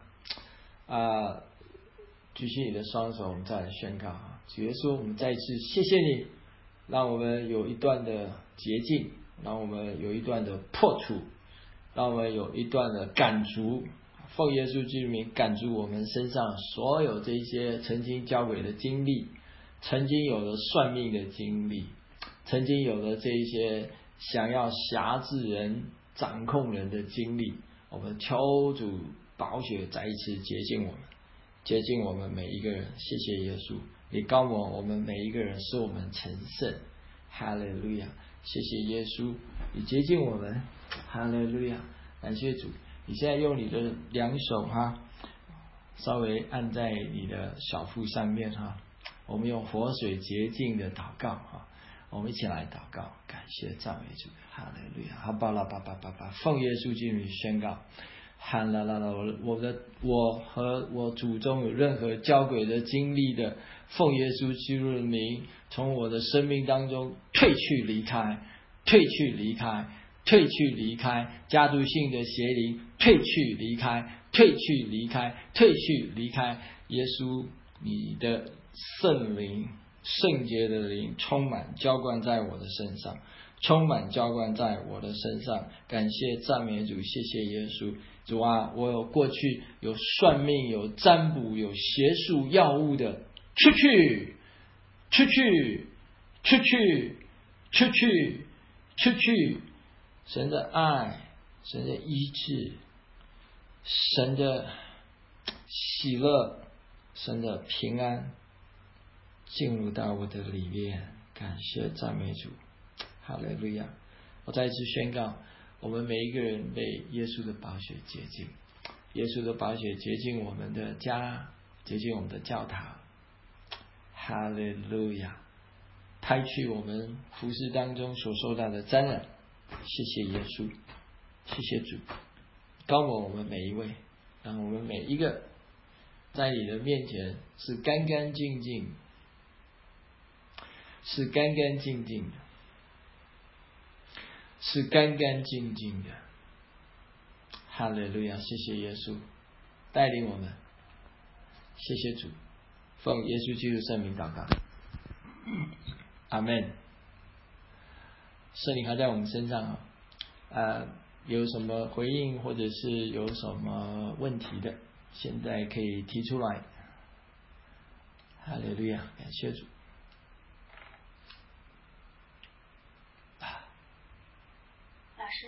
举起你的双手，我们再来宣告啊！主耶稣，我们再一次谢谢你，让我们有一段的洁净，让我们有一段的破除，让我们有一段的赶逐。奉耶稣基督名赶逐我们身上所有这些曾经交鬼的经历，曾经有了算命的经历，曾经有了这一些想要辖制人、掌控人的经历，我们求主宝血再一次洁净我们，洁净我们每一个人。谢谢耶稣，你膏抹我们每一个人，使我们成圣。哈利路亚！谢谢耶稣，你洁净我们。哈利路亚！感谢主。你现在用你的两手稍微按在你的小腹上面我们用活水洁净的祷告我们一起来祷告，感谢赞美主。哈利路亚！哈巴拉巴巴巴巴，奉耶稣基督宣告，哈啦啦啦！我和我祖宗有任何交鬼的经历的，奉耶稣基督的名，从我的生命当中退去离开，退去离开， 退去离开，家族性的邪灵退去离开，退去离开，退去离开。耶稣，你的圣灵，圣洁的灵充满浇灌在我的身上，充满浇灌在我的身上。感谢赞美主，谢谢耶稣。主啊，我有过去有算命、有占卜、有邪术药物的，出去，出去，出去，出去，出去。神的爱，神的医治，神的喜乐，神的平安进入到我的里面。感谢赞美主，哈利路亚！我再一次宣告，我们每一个人被耶稣的宝血洁净，耶稣的宝血洁净我们的家，洁净我们的教堂。哈利路亚！拍去我们服事当中所受到的沾染。谢谢耶稣，谢谢主，高抹我们每一位，让我们每一个在你的面前是干干净净，是干干净净的，是干干净净的。哈利路亚！谢谢耶稣带领我们，谢谢主，奉耶稣基督圣名祷告，阿们。圣灵还在我们身上有什么回应或者是有什么问题的，现在可以提出来。哈利路亚，感谢主。 老师，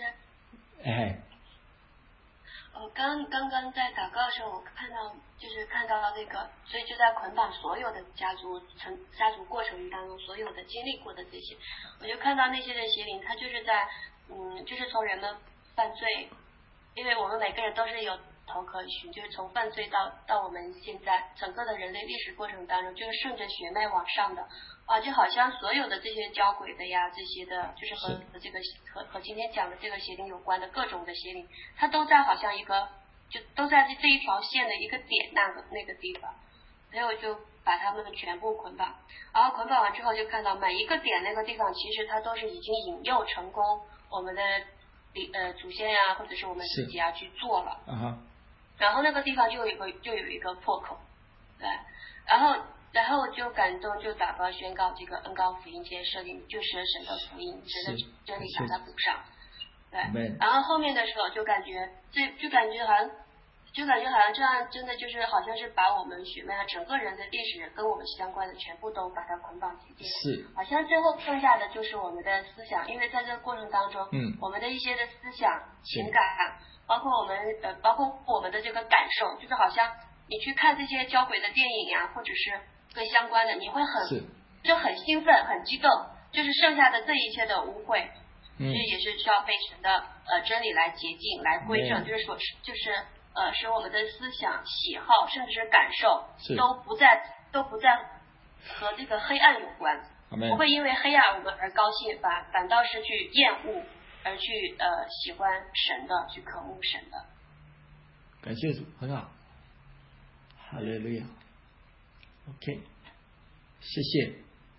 刚刚在祷告的时候，我看到那个，所以就在捆绑所有的家族过程当中所有的经历过的这些，我就看到那些的邪灵，它就是在就是从人们犯罪，因为我们每个人都是有头可循，就是从犯罪到我们现在整个的人类历史过程当中，就是顺着血脉往上的就好像所有的这些交鬼的呀，这些的，就是和这个和今天讲的这个邪灵有关的各种的邪灵，它都在好像一个就都在这一条线的一个点那个地方，所以我就把他们全部捆绑，然后捆绑完之后就看到每一个点那个地方，其实它都是已经引诱成功我们的祖先呀，或者是我们自己去做了，然后那个地方就有一个破口，对，然后就感动，就祷告宣告这个恩膏福音界设立，就是神的福音，神的真理把它补上，对，然后后面的时候就感觉好像这样，真的就是好像是把我们血脉和整个人的历史跟我们相关的全部都把它捆绑结界， 是， 好像最后剩下的就是我们的思想，因为在这个过程当中，我们的一些的思想、情感，包括我们的这个感受，就是好像你去看这些交鬼的电影呀，或者是跟相关的，你会很兴奋、很激动，就是剩下的这一切的污秽，其实也是需要被神的真理来洁净、来归正，使我们的思想、喜好，甚至是感受都不再和这个黑暗有关，不会因为黑暗我们而高兴，反倒是去厌恶，而去喜欢神的，去渴慕神的。 感谢主，很好，哈利路亚。OK， 谢谢，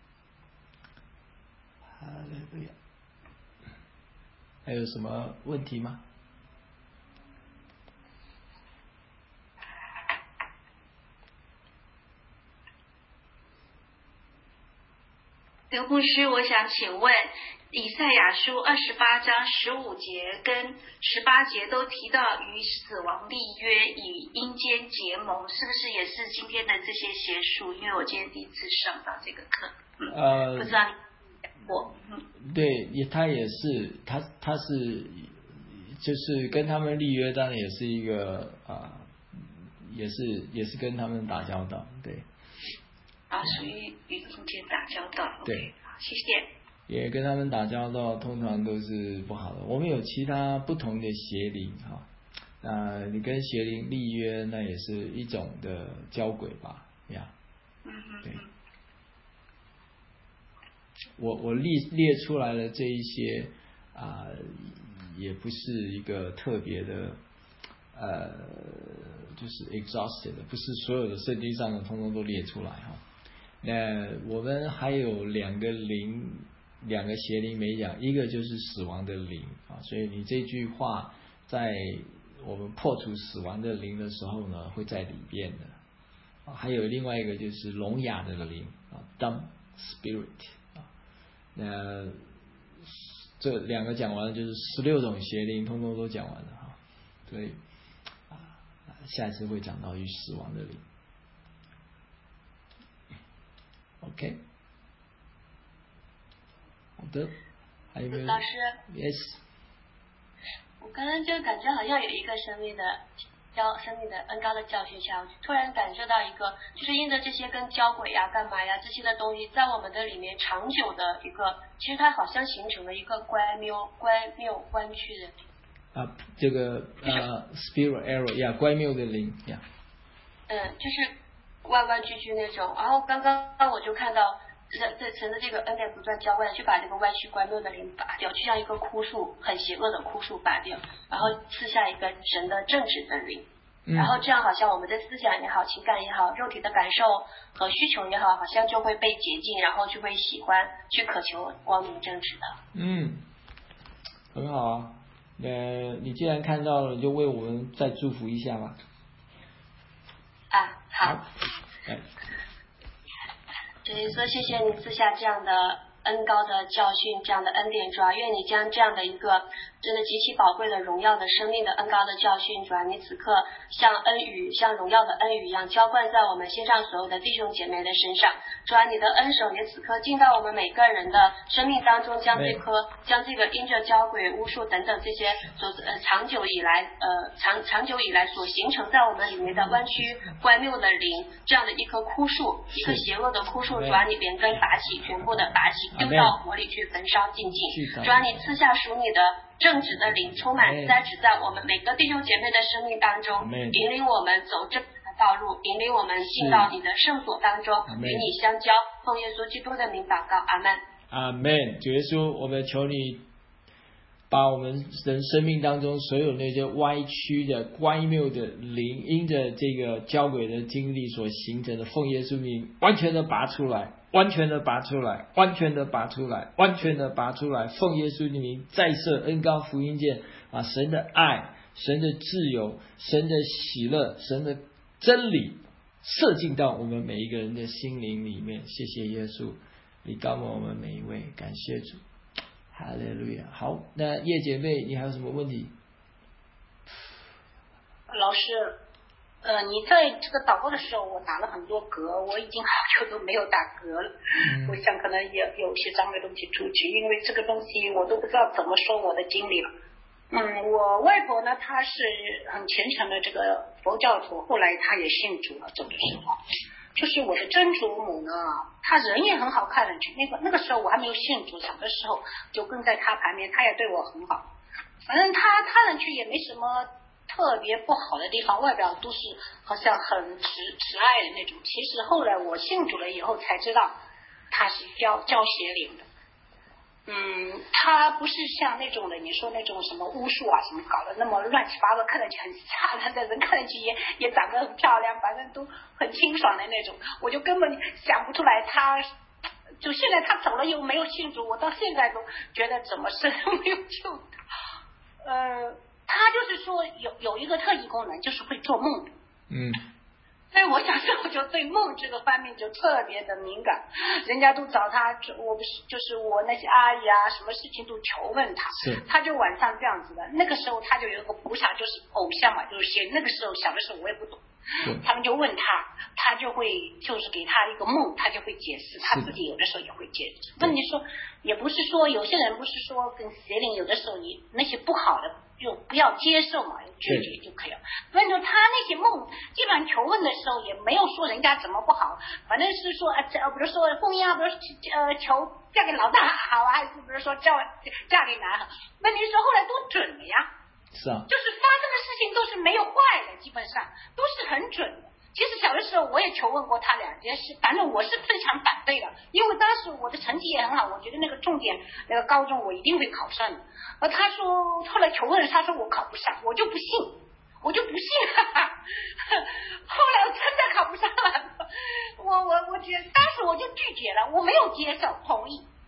哈利路亚。还有什么问题吗？ 刘牧师，我想请问，以赛亚书28章15节跟18节都提到与死亡立约，与阴间结盟，是不是也是今天的这些邪术？因为我今天第一次上到这个课，不知道你讲过。 对，他也是，他是就是跟他们立约，当然也是一个也是跟他们打交道，对。 属于与阴间打交道。 对， 好，谢谢。 也跟他们打交道，通常都是不好的。我们有其他不同的邪灵你跟邪灵立约，那也是一种的交轨吧，呀。对。我列出来了这一些也不是一个特别的就是 exhausted 的，不是所有的圣经上的通通都列出来那我们还有2个灵两个邪灵没讲，一个就是死亡的灵啊，所以你这句话在我们破除死亡的灵的时候呢，会在里边的。还有另外一个就是聋哑的灵啊 ，dumb spirit 啊，那这两个讲完了，就是16种邪灵，通通都讲完了哈。所以下一次会讲到与死亡的灵。OK， 好的，还有没有？ 老师 ，Yes。 我刚刚就感觉好像有一个生命的恩高的教训下，我突然感受到一个，就是因着这些跟交鬼呀、干嘛呀这些的东西，在我们的里面长久的一个，其实它好像形成了一个乖谬弯曲的。 这个spirit error 呀，乖谬的灵呀。 就是弯弯曲曲那种。然后刚刚我就看到。在神的这个恩典不断浇灌，去把这个歪曲乖谬的灵拔掉，就像一个枯树，很邪恶的枯树拔掉，然后赐下一个神的正直的灵。然后这样好像我们的思想也好，情感也好，肉体的感受和需求也好，好像就会被洁净，然后就会喜欢去渴求光明正直的。 很好啊。你既然看到了，就为我们再祝福一下吧。 好。所以说，谢谢你赐下这样的恩高的教训，这样的恩典，主啊，愿你将这样的一个真的极其宝贵的荣耀的生命的恩高的教训，主啊，你此刻像恩雨，像荣耀的恩雨一样浇灌在我们线上所有的弟兄姐妹的身上。主啊，你的恩手也此刻进到我们每个人的生命当中，将这个因着交鬼、巫术等等这些长久以来所形成在我们里面的弯曲乖谬的灵，这样的一棵枯树，一棵邪恶的枯树，主啊，你连根拔起，全部的拔起，丢到火里去焚烧尽尽。主啊，你赐下属你的正直的灵，充满栽植在我们每个弟兄姐妹的生命当中，引领我们走正道路，引领我们进到你的圣所当中，与你相交。奉耶稣基督的名祷告，阿门。 阿门。主耶稣，我们求你把我们人生命当中所有那些歪曲的、乖谬的灵，因着这个交鬼的经历所形成的，奉耶稣名完全的拔出来，完全的拔出来，完全的拔出来，完全的拔出来。奉耶稣的名再设恩膏福音剑，把神的爱、神的自由、神的喜乐、神的真理射进到我们每一个人的心灵里面。谢谢耶稣，你高过我们每一位，感谢主，哈利路亚。好，那叶姐妹，你还有什么问题？ 老师，你在这个祷告的时候，我打了很多嗝，我已经好久都没有打嗝了。我想可能也有些脏的东西出去，因为这个东西我都不知道怎么说我的经历了。我外婆呢，她是很虔诚的这个佛教徒，后来她也信主了，走的时候。就是我的曾祖母呢，她人也很好看的，那个时候我还没有信主，小的时候就跟在她旁边，她也对我很好。反正她看上去也没什么特别不好的地方，外表都是好像很慈爱的那种。其实后来我信主了以后才知道，她是教邪灵的。他不是像那种的，你说那种什么巫术啊什么搞的那么乱七八糟，看上去很吓人的人，看上去也长得很漂亮，反正都很清爽的那种，我就根本想不出来他。就现在他走了又没有信主，我到现在都觉得怎么是没有救他。他就是说有一个特异功能，就是会做梦。所以我小时候就对梦这个方面就特别的敏感，人家都找他，我就是我那些阿姨啊，什么事情都求问他，他就晚上这样子的。那个时候他就有一个菩萨，就是偶像嘛，就是那个时候小的时候我也不懂，他们就问他，他就会就是给他一个梦，他就会解释，他自己有的时候也会解释。问题说也不是说有些人不是说跟邪灵有的时候你那些不好的就不要接受嘛，拒绝就可以了。所以说他那些梦基本上求问的时候也没有说人家怎么不好，反正是说比如说婚姻啊，比如说求嫁给老大好啊，还是比如说嫁给男孩，问题是后来都准了呀。 是啊， 就是发生的事情都是没有坏的，基本上都是很准的。其实小的时候我也求问过他两件事，反正我是非常反对的，因为当时我的成绩也很好，我觉得那个重点那个高中我一定会考上的。他说后来求问他说我考不上，我就不信，后来我真的考不上了，我觉得当时我就拒绝了，我没有接受同意。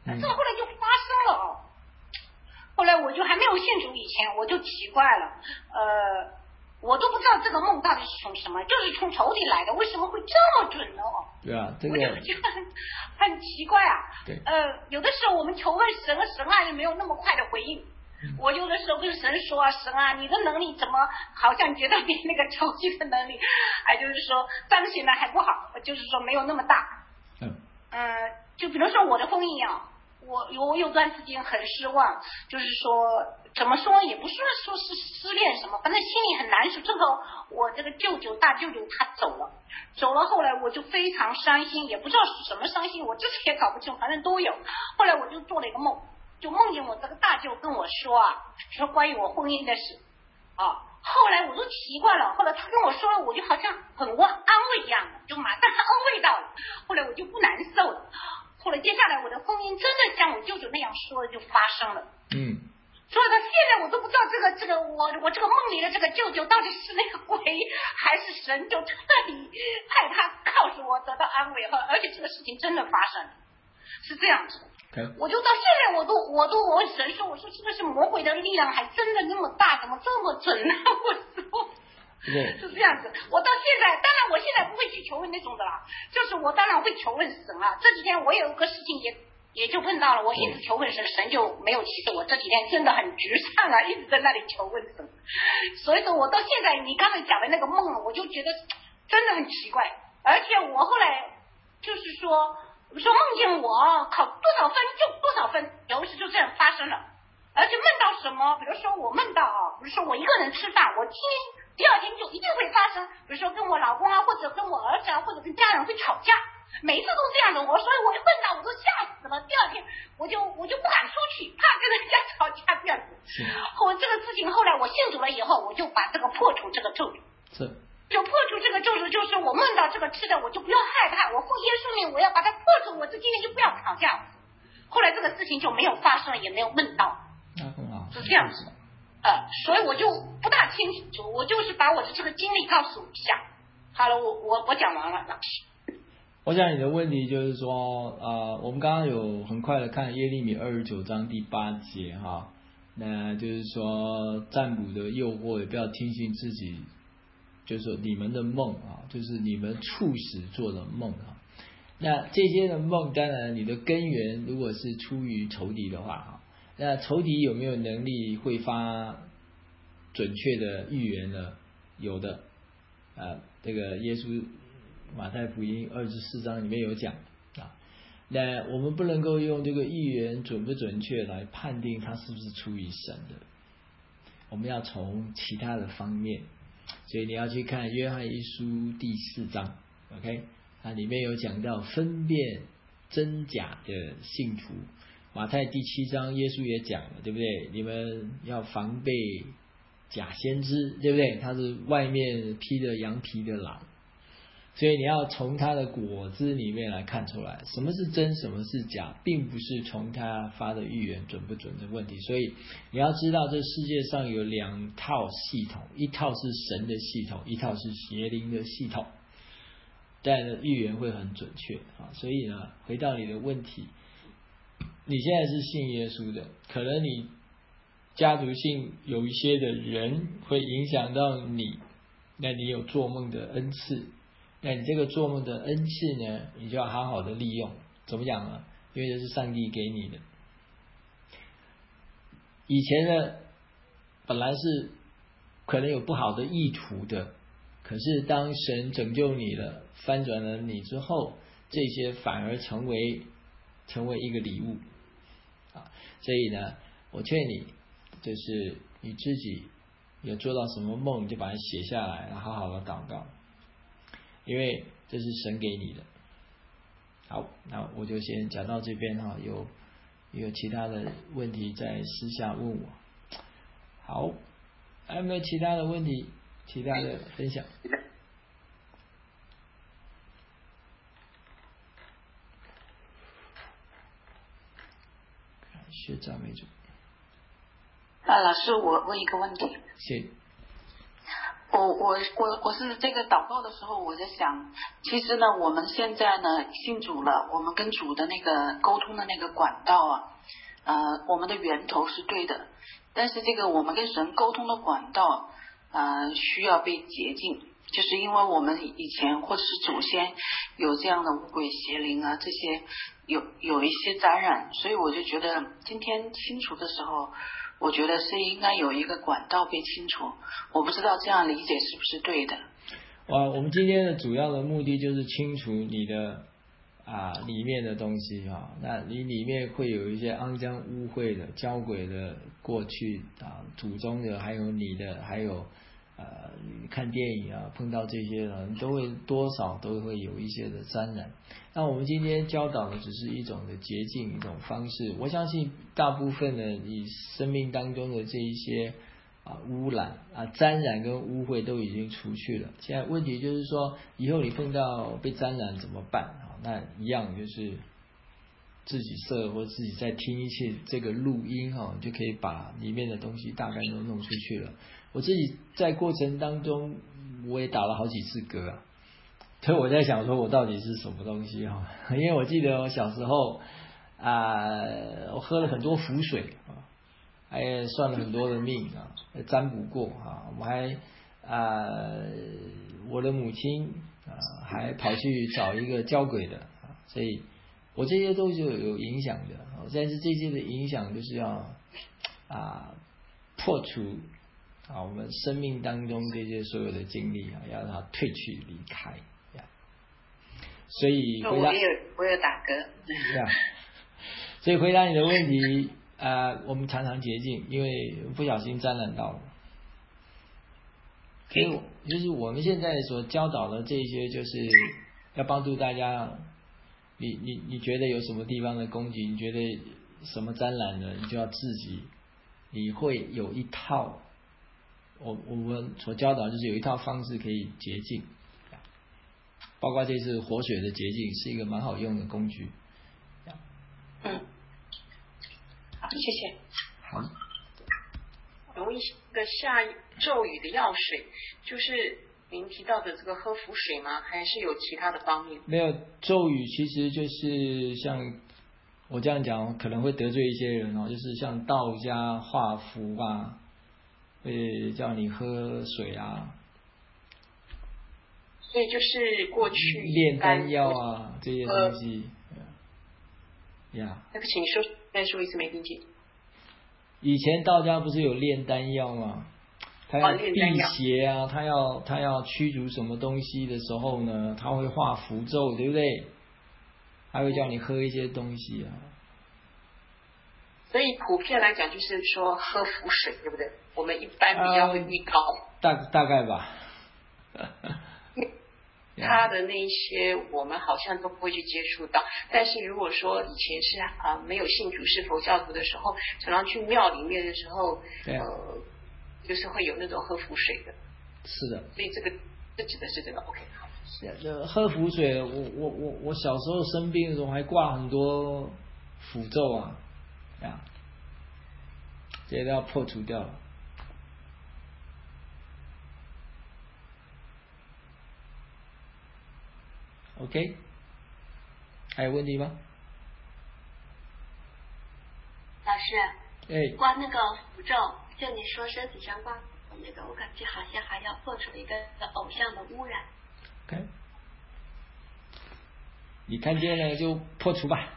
这后来就发生了哦。后来我就还没有信主以前，我就奇怪了，我都不知道这个梦到底是从什么，就是从仇敌来的，为什么会这么准呢？ 对啊，这个我就很奇怪啊。 对， 有的时候我们求问神了，神啊也没有那么快的回应。我有的时候跟神说啊，神啊，你的能力怎么好像觉得比那个仇敌的能力，就是说彰显的还不好，就是说没有那么大。就比如说我的婚姻啊。我有段时间很失望，就是说怎么说也不算说是失恋什么，反正心里很难受。正好我这个大舅舅他走了，后来我就非常伤心，也不知道是什么伤心，我自己也搞不清，反正都有。后来我就做了一个梦，就梦见我这个大舅跟我说说关于我婚姻的事后来我都奇怪了，后来他跟我说了，我就好像很安慰一样的，就马上安慰到了，后来我就不难受了。后来接下来我的婚姻真的像我舅舅那样说的就发生了。所以到现在我都不知道这个我这个梦里的这个舅舅到底是那个鬼还是神，就彻底派他告诉我得到安慰，而且这个事情真的发生了，是这样子的。我就到现在我都问神说，我说是不是魔鬼的力量还真的那么大，怎么这么准呢？我说是这样子。我到现在，当然我现在不会去求问那种的啦，就是我当然会求问神啊。这几天我有个事情也就问到了，我一直求问神，神就没有启示我。这几天真的很沮丧啊，一直在那里求问神。所以说我到现在你刚才讲的那个梦，我就觉得真的很奇怪。而且我后来就是说梦见我考多少分就多少分，有一次就这样发生了。而且梦到什么，比如说我梦到比如说我一个人吃饭，我第二天就一定会发生，比如说跟我老公或者跟我儿子或者跟家人会吵架，每一次都这样的。所以我一梦到我都吓死了，第二天我就不敢出去，怕跟人家吵架这样子。我这个事情后来我信主了以后，我就把这个破除这个咒语。就破除这个咒语，就是我梦到这个吃的我就不要害怕，我奉耶稣名我要把它破除，我这今天就不要吵架。后来这个事情就没有发生，也没有梦到。是这样子。所以我就不大清楚，我就是把我的这个经历告诉一下。好了，我讲完了，老师。 我想你的问题就是说，我们刚刚有很快的看耶利米29章第8节哈，那就是说占卜的诱惑也不要听信自己，就是说你们的梦就是你们促使做的梦那这些的梦，当然你的根源如果是出于仇敌的话那仇敌有没有能力会发准确的预言呢？有的，这个耶稣马太福音24章里面有讲那我们不能够用这个预言准不准确来判定它是不是出于神的，我们要从其他的方面，所以你要去看约翰一书第4章 ，OK， 它里面有讲到分辨真假的信徒。马太第7章耶稣也讲了，对不对？你们要防备假先知，对不对？他是外面披着羊皮的狼，所以你要从他的果子里面来看出来什么是真什么是假，并不是从他发的预言准不准的问题。所以你要知道这世界上有2套系统，一套是神的系统，一套是邪灵的系统，但预言会很准确所以呢，回到你的问题，你现在是信耶稣的，可能你家族性有一些的人会影响到你，那你有做梦的恩赐，那你这个做梦的恩赐呢，你就要好好的利用。怎么讲呢？因为这是上帝给你的。以前呢，本来是可能有不好的意图的，可是当神拯救你了，翻转了你之后，这些反而成为一个礼物所以呢，我劝你，就是你自己有做到什么梦，你就把它写下来，然后好好的祷告，因为这是神给你的。好，那我就先讲到这边有其他的问题再私下问我。好，还有没有其他的问题？其他的分享？学长为主。 老师，我问一个问题。 是。 我是这个祷告的时候，我在想，其实呢，我们现在呢信主了，我们跟主的那个沟通的那个管道啊，我们的源头是对的，但是这个我们跟神沟通的管道需要被洁净，就是因为我们以前或者是祖先有这样的污鬼邪灵啊，这些有一些沾染，所以我就觉得今天清除的时候，我觉得是应该有一个管道被清除，我不知道这样理解是不是对的。 我们今天的主要的目的就是清除你的里面的东西那你里面会有一些肮脏污秽的交鬼的过去祖宗的，还有你的，还有看电影碰到这些人都会多少都会有一些的沾染。那我们今天教导的只是一种的捷径，一种方式。我相信大部分的你生命当中的这一些污染沾染跟污秽都已经除去了。现在问题就是说，以后你碰到被沾染怎么办那一样就是自己设或自己再听一次这个录音就可以把里面的东西大概都弄出去了。我自己在过程当中我也打了好几次嗝所以我在想说我到底是什么东西因为我记得我小时候我喝了很多符水还算了很多的命占卜过我还我的母亲还跑去找一个交鬼的所以我这些都是有影响的但是这些的影响就是要破除我们生命当中这些所有的经历要让它退去离开所以回答我有打嗝所以回答你的问题我们常常洁净，因为不小心沾染到了。所以就是我们现在所教导的这些，就是要帮助大家。你觉得有什么地方的攻击，你觉得什么沾染了，你就要自己，你会有一套。我们所教导就是有一套方式可以洁净，包括这次活水的洁净是一个蛮好用的工具。 好，谢谢。 好。 我问一个下咒语的药水，就是您提到的这个喝符水吗？还是有其他的方面？ 没有，咒语其实就是像我这样讲，可能会得罪一些人就是像道家画符会叫你喝水所以就是过去炼丹药这些东西对不起，你再说一次，没听见。 以前道家不是有炼丹药吗？他要辟邪他要驱逐什么东西的时候呢，他会画符咒，对不对？他会叫你喝一些东西所以普遍来讲，就是说喝符水，对不对？我们一般比较会遇到。 大概吧。 他的那一些我们好像都不会去接触到，但是如果说以前是没有信主是佛教徒的时候，常常去庙里面的时候，就是会有那种喝符水的。 是的。 所以这指的是这个 OK 好。 是喝符水，我小时候生病的时候还挂很多符咒这些都要破除掉了。OK， 还有问题吗？ 老师，关那个符咒，就你说身体上挂那个，我感觉好像还要破除一个偶像的污染。 OK， 你看见了就破除吧。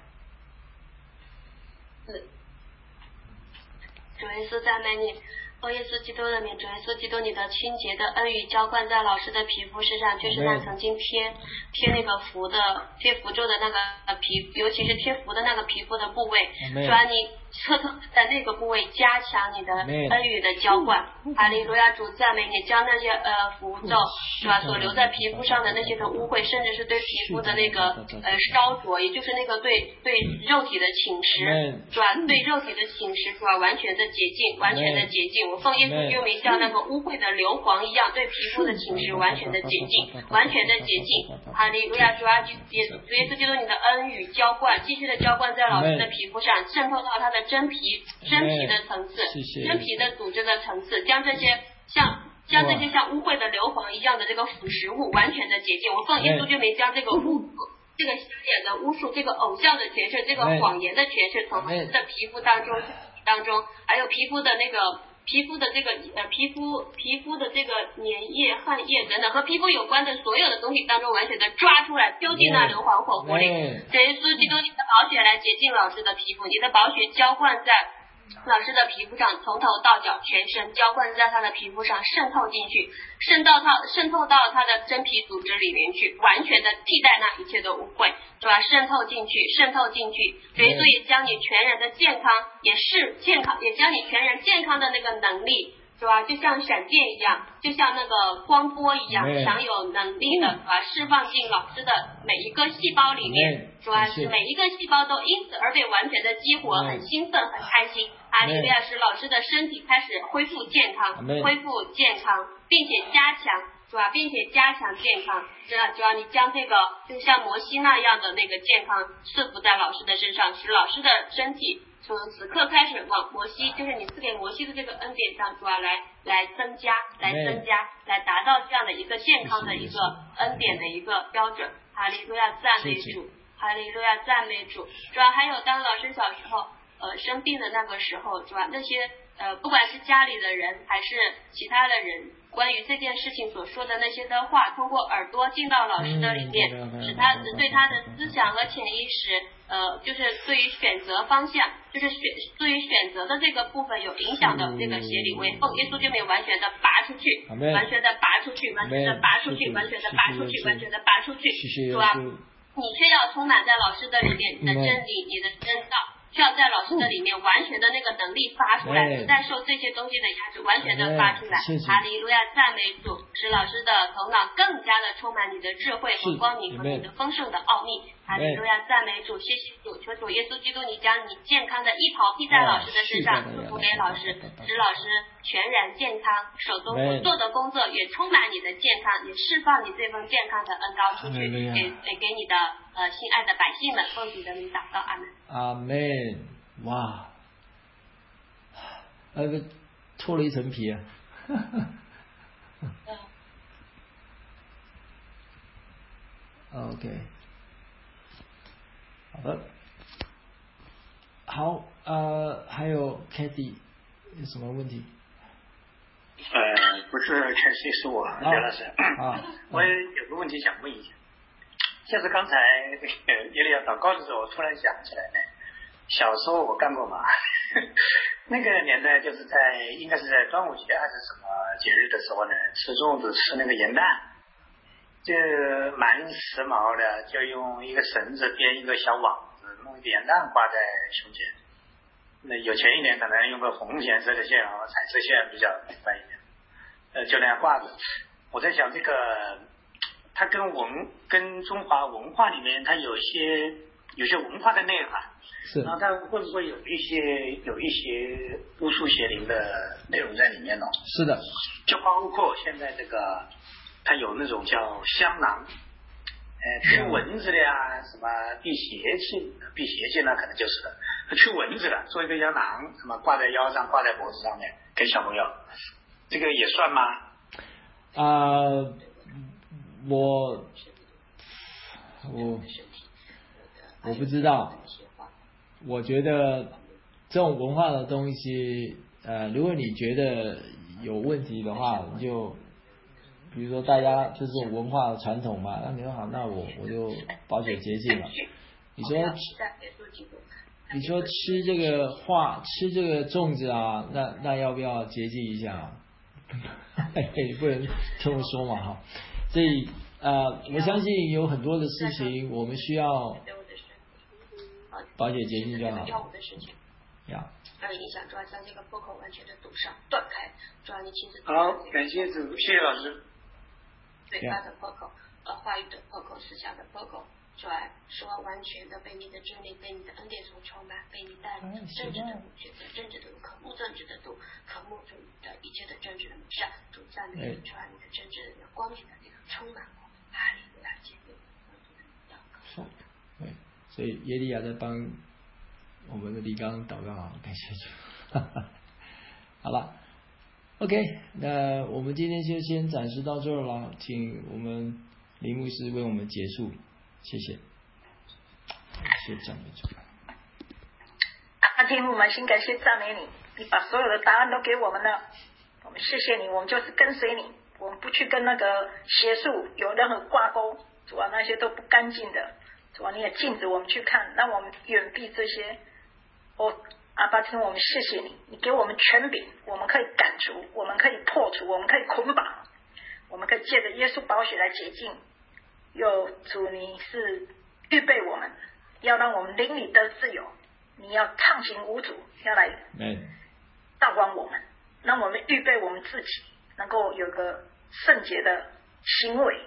主耶稣赞美你。耶稣基督的名，主耶稣基督，你的清洁的恩雨浇灌在老师的皮肤身上，就是他曾经贴那个符咒的那个皮，尤其是贴符的那个皮肤的部位，主啊，你特在那个部位加强你的恩雨的浇灌。哈利路亚，主赞美你，将那些符咒是吧所留在皮肤上的那些的污秽，甚至是对皮肤的那个烧灼，也就是那个对肉体的侵蚀，是吧？对肉体的侵蚀是吧？完全的洁净，完全的洁净。我奉耶稣之名，像那个污秽的硫磺一样，对皮肤的侵蚀完全的洁净，完全的洁净。哈利路亚，主啊，主耶稣基督，你的恩雨浇灌，继续的浇灌在老师的皮肤上，渗透到他的真皮的层次，真皮的组织的层次，将这些像将这些像污秽的硫磺一样的这个腐蚀物完全的洁净。我奉耶稣之名将这个这个瞎眼的巫术，这个偶像的权势，这个谎言的权势，从我们的皮肤当中，还有皮肤的这个皮肤的这个粘液、汗液等等和皮肤有关的所有的东西当中，完全的抓出来，丢进那硫磺火锅里。主耶稣基督，你的宝血来洁净老师的皮肤，你的宝血浇灌在老师的皮肤上，从头到脚全身浇灌在他的皮肤上，渗透进去，渗透到他的真皮组织里面去，完全的替代那一切的污秽，是吧？渗透进去。主耶稣也将你全人的健康，也将你全人健康的那个能力，是吧？就像闪电一样，就像那个光波一样，享有能力的，是吧？释放进老师的每一个细胞里面，是吧？使每一个细胞都因此而被完全的激活，很兴奋，很开心。哈利路亚，使老师的身体开始恢复健康，并且加强，是吧？并且加强健康，主要你将这个就像摩西那样的那个健康赐福在老师的身上，使老师的身体从此刻开始往摩西，就是你赐给摩西的这个恩典上，主要来增加，来达到这样的一个健康的一个恩典的一个标准。哈利路亚，赞美主，哈利路亚，赞美主。主要还有当老师小时候生病的那个时候，主要那些不管是家里的人还是其他的人，关于这件事情所说的那些的话，通过耳朵进到老师的里面，使对他的思想和潜意识，就是对于选择方向，就是对于选择的这个部分有影响的这个邪灵，为奉耶稣就没有完全的拔出去，完全的拔出去，完全的拔出去，完全的拔出去，完全的拔出去，是吧？你却要充满在老师的里面，你的真理，你的真道。需要在老师的里面完全的那个能力发出来，不再受这些东西的压制，完全的发出来。哈利路亚，赞美主，使老师的头脑更加的充满你的智慧和光明和你的丰盛的奥秘。哈利路亚，赞美主，谢谢主，求主耶稣基督，你将你健康的衣袍披在老师的身上，祝福给老师，使老师全然健康，手中所做的工作也充满你的健康，也释放你这份健康的恩膏出去，给你的心爱的百姓们，奉主的名祷告，阿门。 阿门。哇，脱了一层皮啊！OK， 好的，好，还有 Kathy 有什么问题？ 不是 Kathy， 是我刘老师。我也有个问题想问一下，就是刚才耶利亚祷告的时候，我突然想起来呢，小时候我干过嘛，那个年代就是应该是在端午节还是什么节日的时候呢，吃粽子吃那个盐蛋，就蛮时髦的，就用一个绳子编一个小网子，弄一个盐蛋挂在胸前。那有钱一点可能用个红颜色的线啊，彩色线比较明白一点，就那样挂着。我在想这个，它跟中华文化里面它有些文化的内涵， 是， 然后它会不会有一些巫术邪灵的内容在里面呢？ 是的， 就包括现在这个，它有那种叫香囊，驱蚊子的呀，什么辟邪器呢，可能就是的。驱蚊子的，做一个香囊，什么挂在腰上，挂在脖子上面，给小朋友，这个也算吗？ 我不知道，我觉得这种文化的东西，如果你觉得有问题的话，你就比如说大家这是文化的传统嘛，那你说好，那我就保险洁净了。你说吃这个粽子啊，那要不要洁净一下？不能这么说嘛哈。所以我相信有很多的事情我们需要保险洁净就好了。 还有影响，主要将这个破口完全的堵上断开，主要你亲自。 好，感谢主，谢谢老师。 嘴巴的破口，话语的破口，思想的破口。主要说完全的被你的真理，被你的恩典所充满，被你带领正直的路，选择正直的路，渴慕正直的路，渴慕主的一切的正直的美善，主赞美主，传你的正直的光明的这个充满我，哈利路亚，见证祷告。 对，所以耶利亚在帮我们的李刚祷告啊，感谢主。好了， OK， 那我们今天就先暂时到这儿了，请我们林牧师为我们结束，谢谢。先讲到这。 天父，我们心感谢赞美你，你把所有的答案都给我们了，我们谢谢你，我们就是跟随你，我们不去跟那个邪术有任何挂钩，主啊，那些都不干净的，主啊，你也禁止我们去看，让我们远避这些。阿爸天，我们谢谢你，你给我们权柄，我们可以赶除，我们可以破除，我们可以捆绑，我们可以借着耶稣宝血来洁净。又主，你是预备我们，要让我们灵里得自由，你要畅行无阻，要来照管我们，让我们预备我们自己，能够有个圣洁的行为，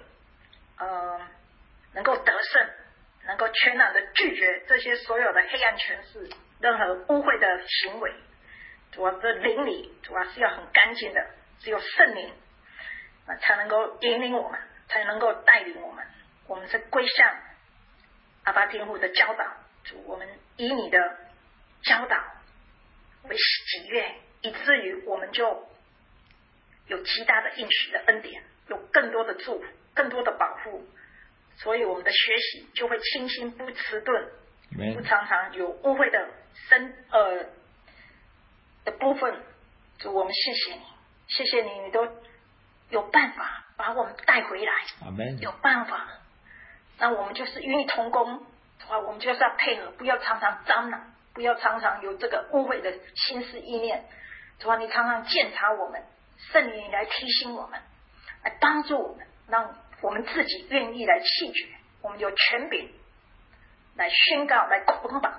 能够得胜，能够全然的拒绝这些所有的黑暗权势，任何污秽的行为。主啊，这灵里主啊是要很干净的，只有圣灵才能够引领我们，才能够带领我们。我们是归向阿爸天父的教导，主，我们以你的教导为喜悦，以至于我们就有极大的应许的恩典，有更多的祝福，更多的保护，所以我们的学习就会清新不迟钝，不常常有污秽的的部分。主，我们谢谢你，谢谢你，你都有办法把我们带回来，有办法，那我们就是与你同工，我们就是要配合，不要常常沾染，不要常常有这个污秽的心思意念。主啊，你常常检查我们，圣灵来提醒我们，来帮助我们，让我们自己愿意来弃绝，我们有权柄来宣告，来捆绑，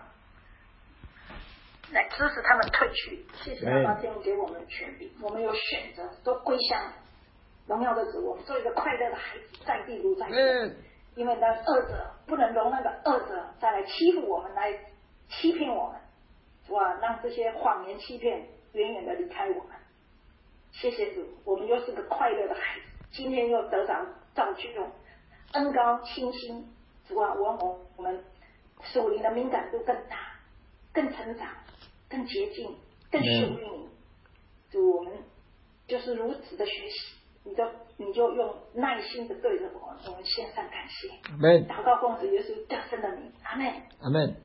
来支持他们退去。谢谢阿爸天父给我们的权柄，我们有选择，都归向荣耀的主，我们做一个快乐的孩子，在地如在天。因为那恶者不能容那个恶者再来欺负我们，来欺骗我们，哇！让这些谎言欺骗远远的离开我们。谢谢主，我们又是个快乐的孩子，今天又得着造就，恩高清新。主啊，我们属灵的敏感度更大，更成长，更洁净，更属于你。主，我们就是如此的学习。你就用耐心的对着我们献上感谢。祷告奉主耶稣得胜的名，阿们。 阿们。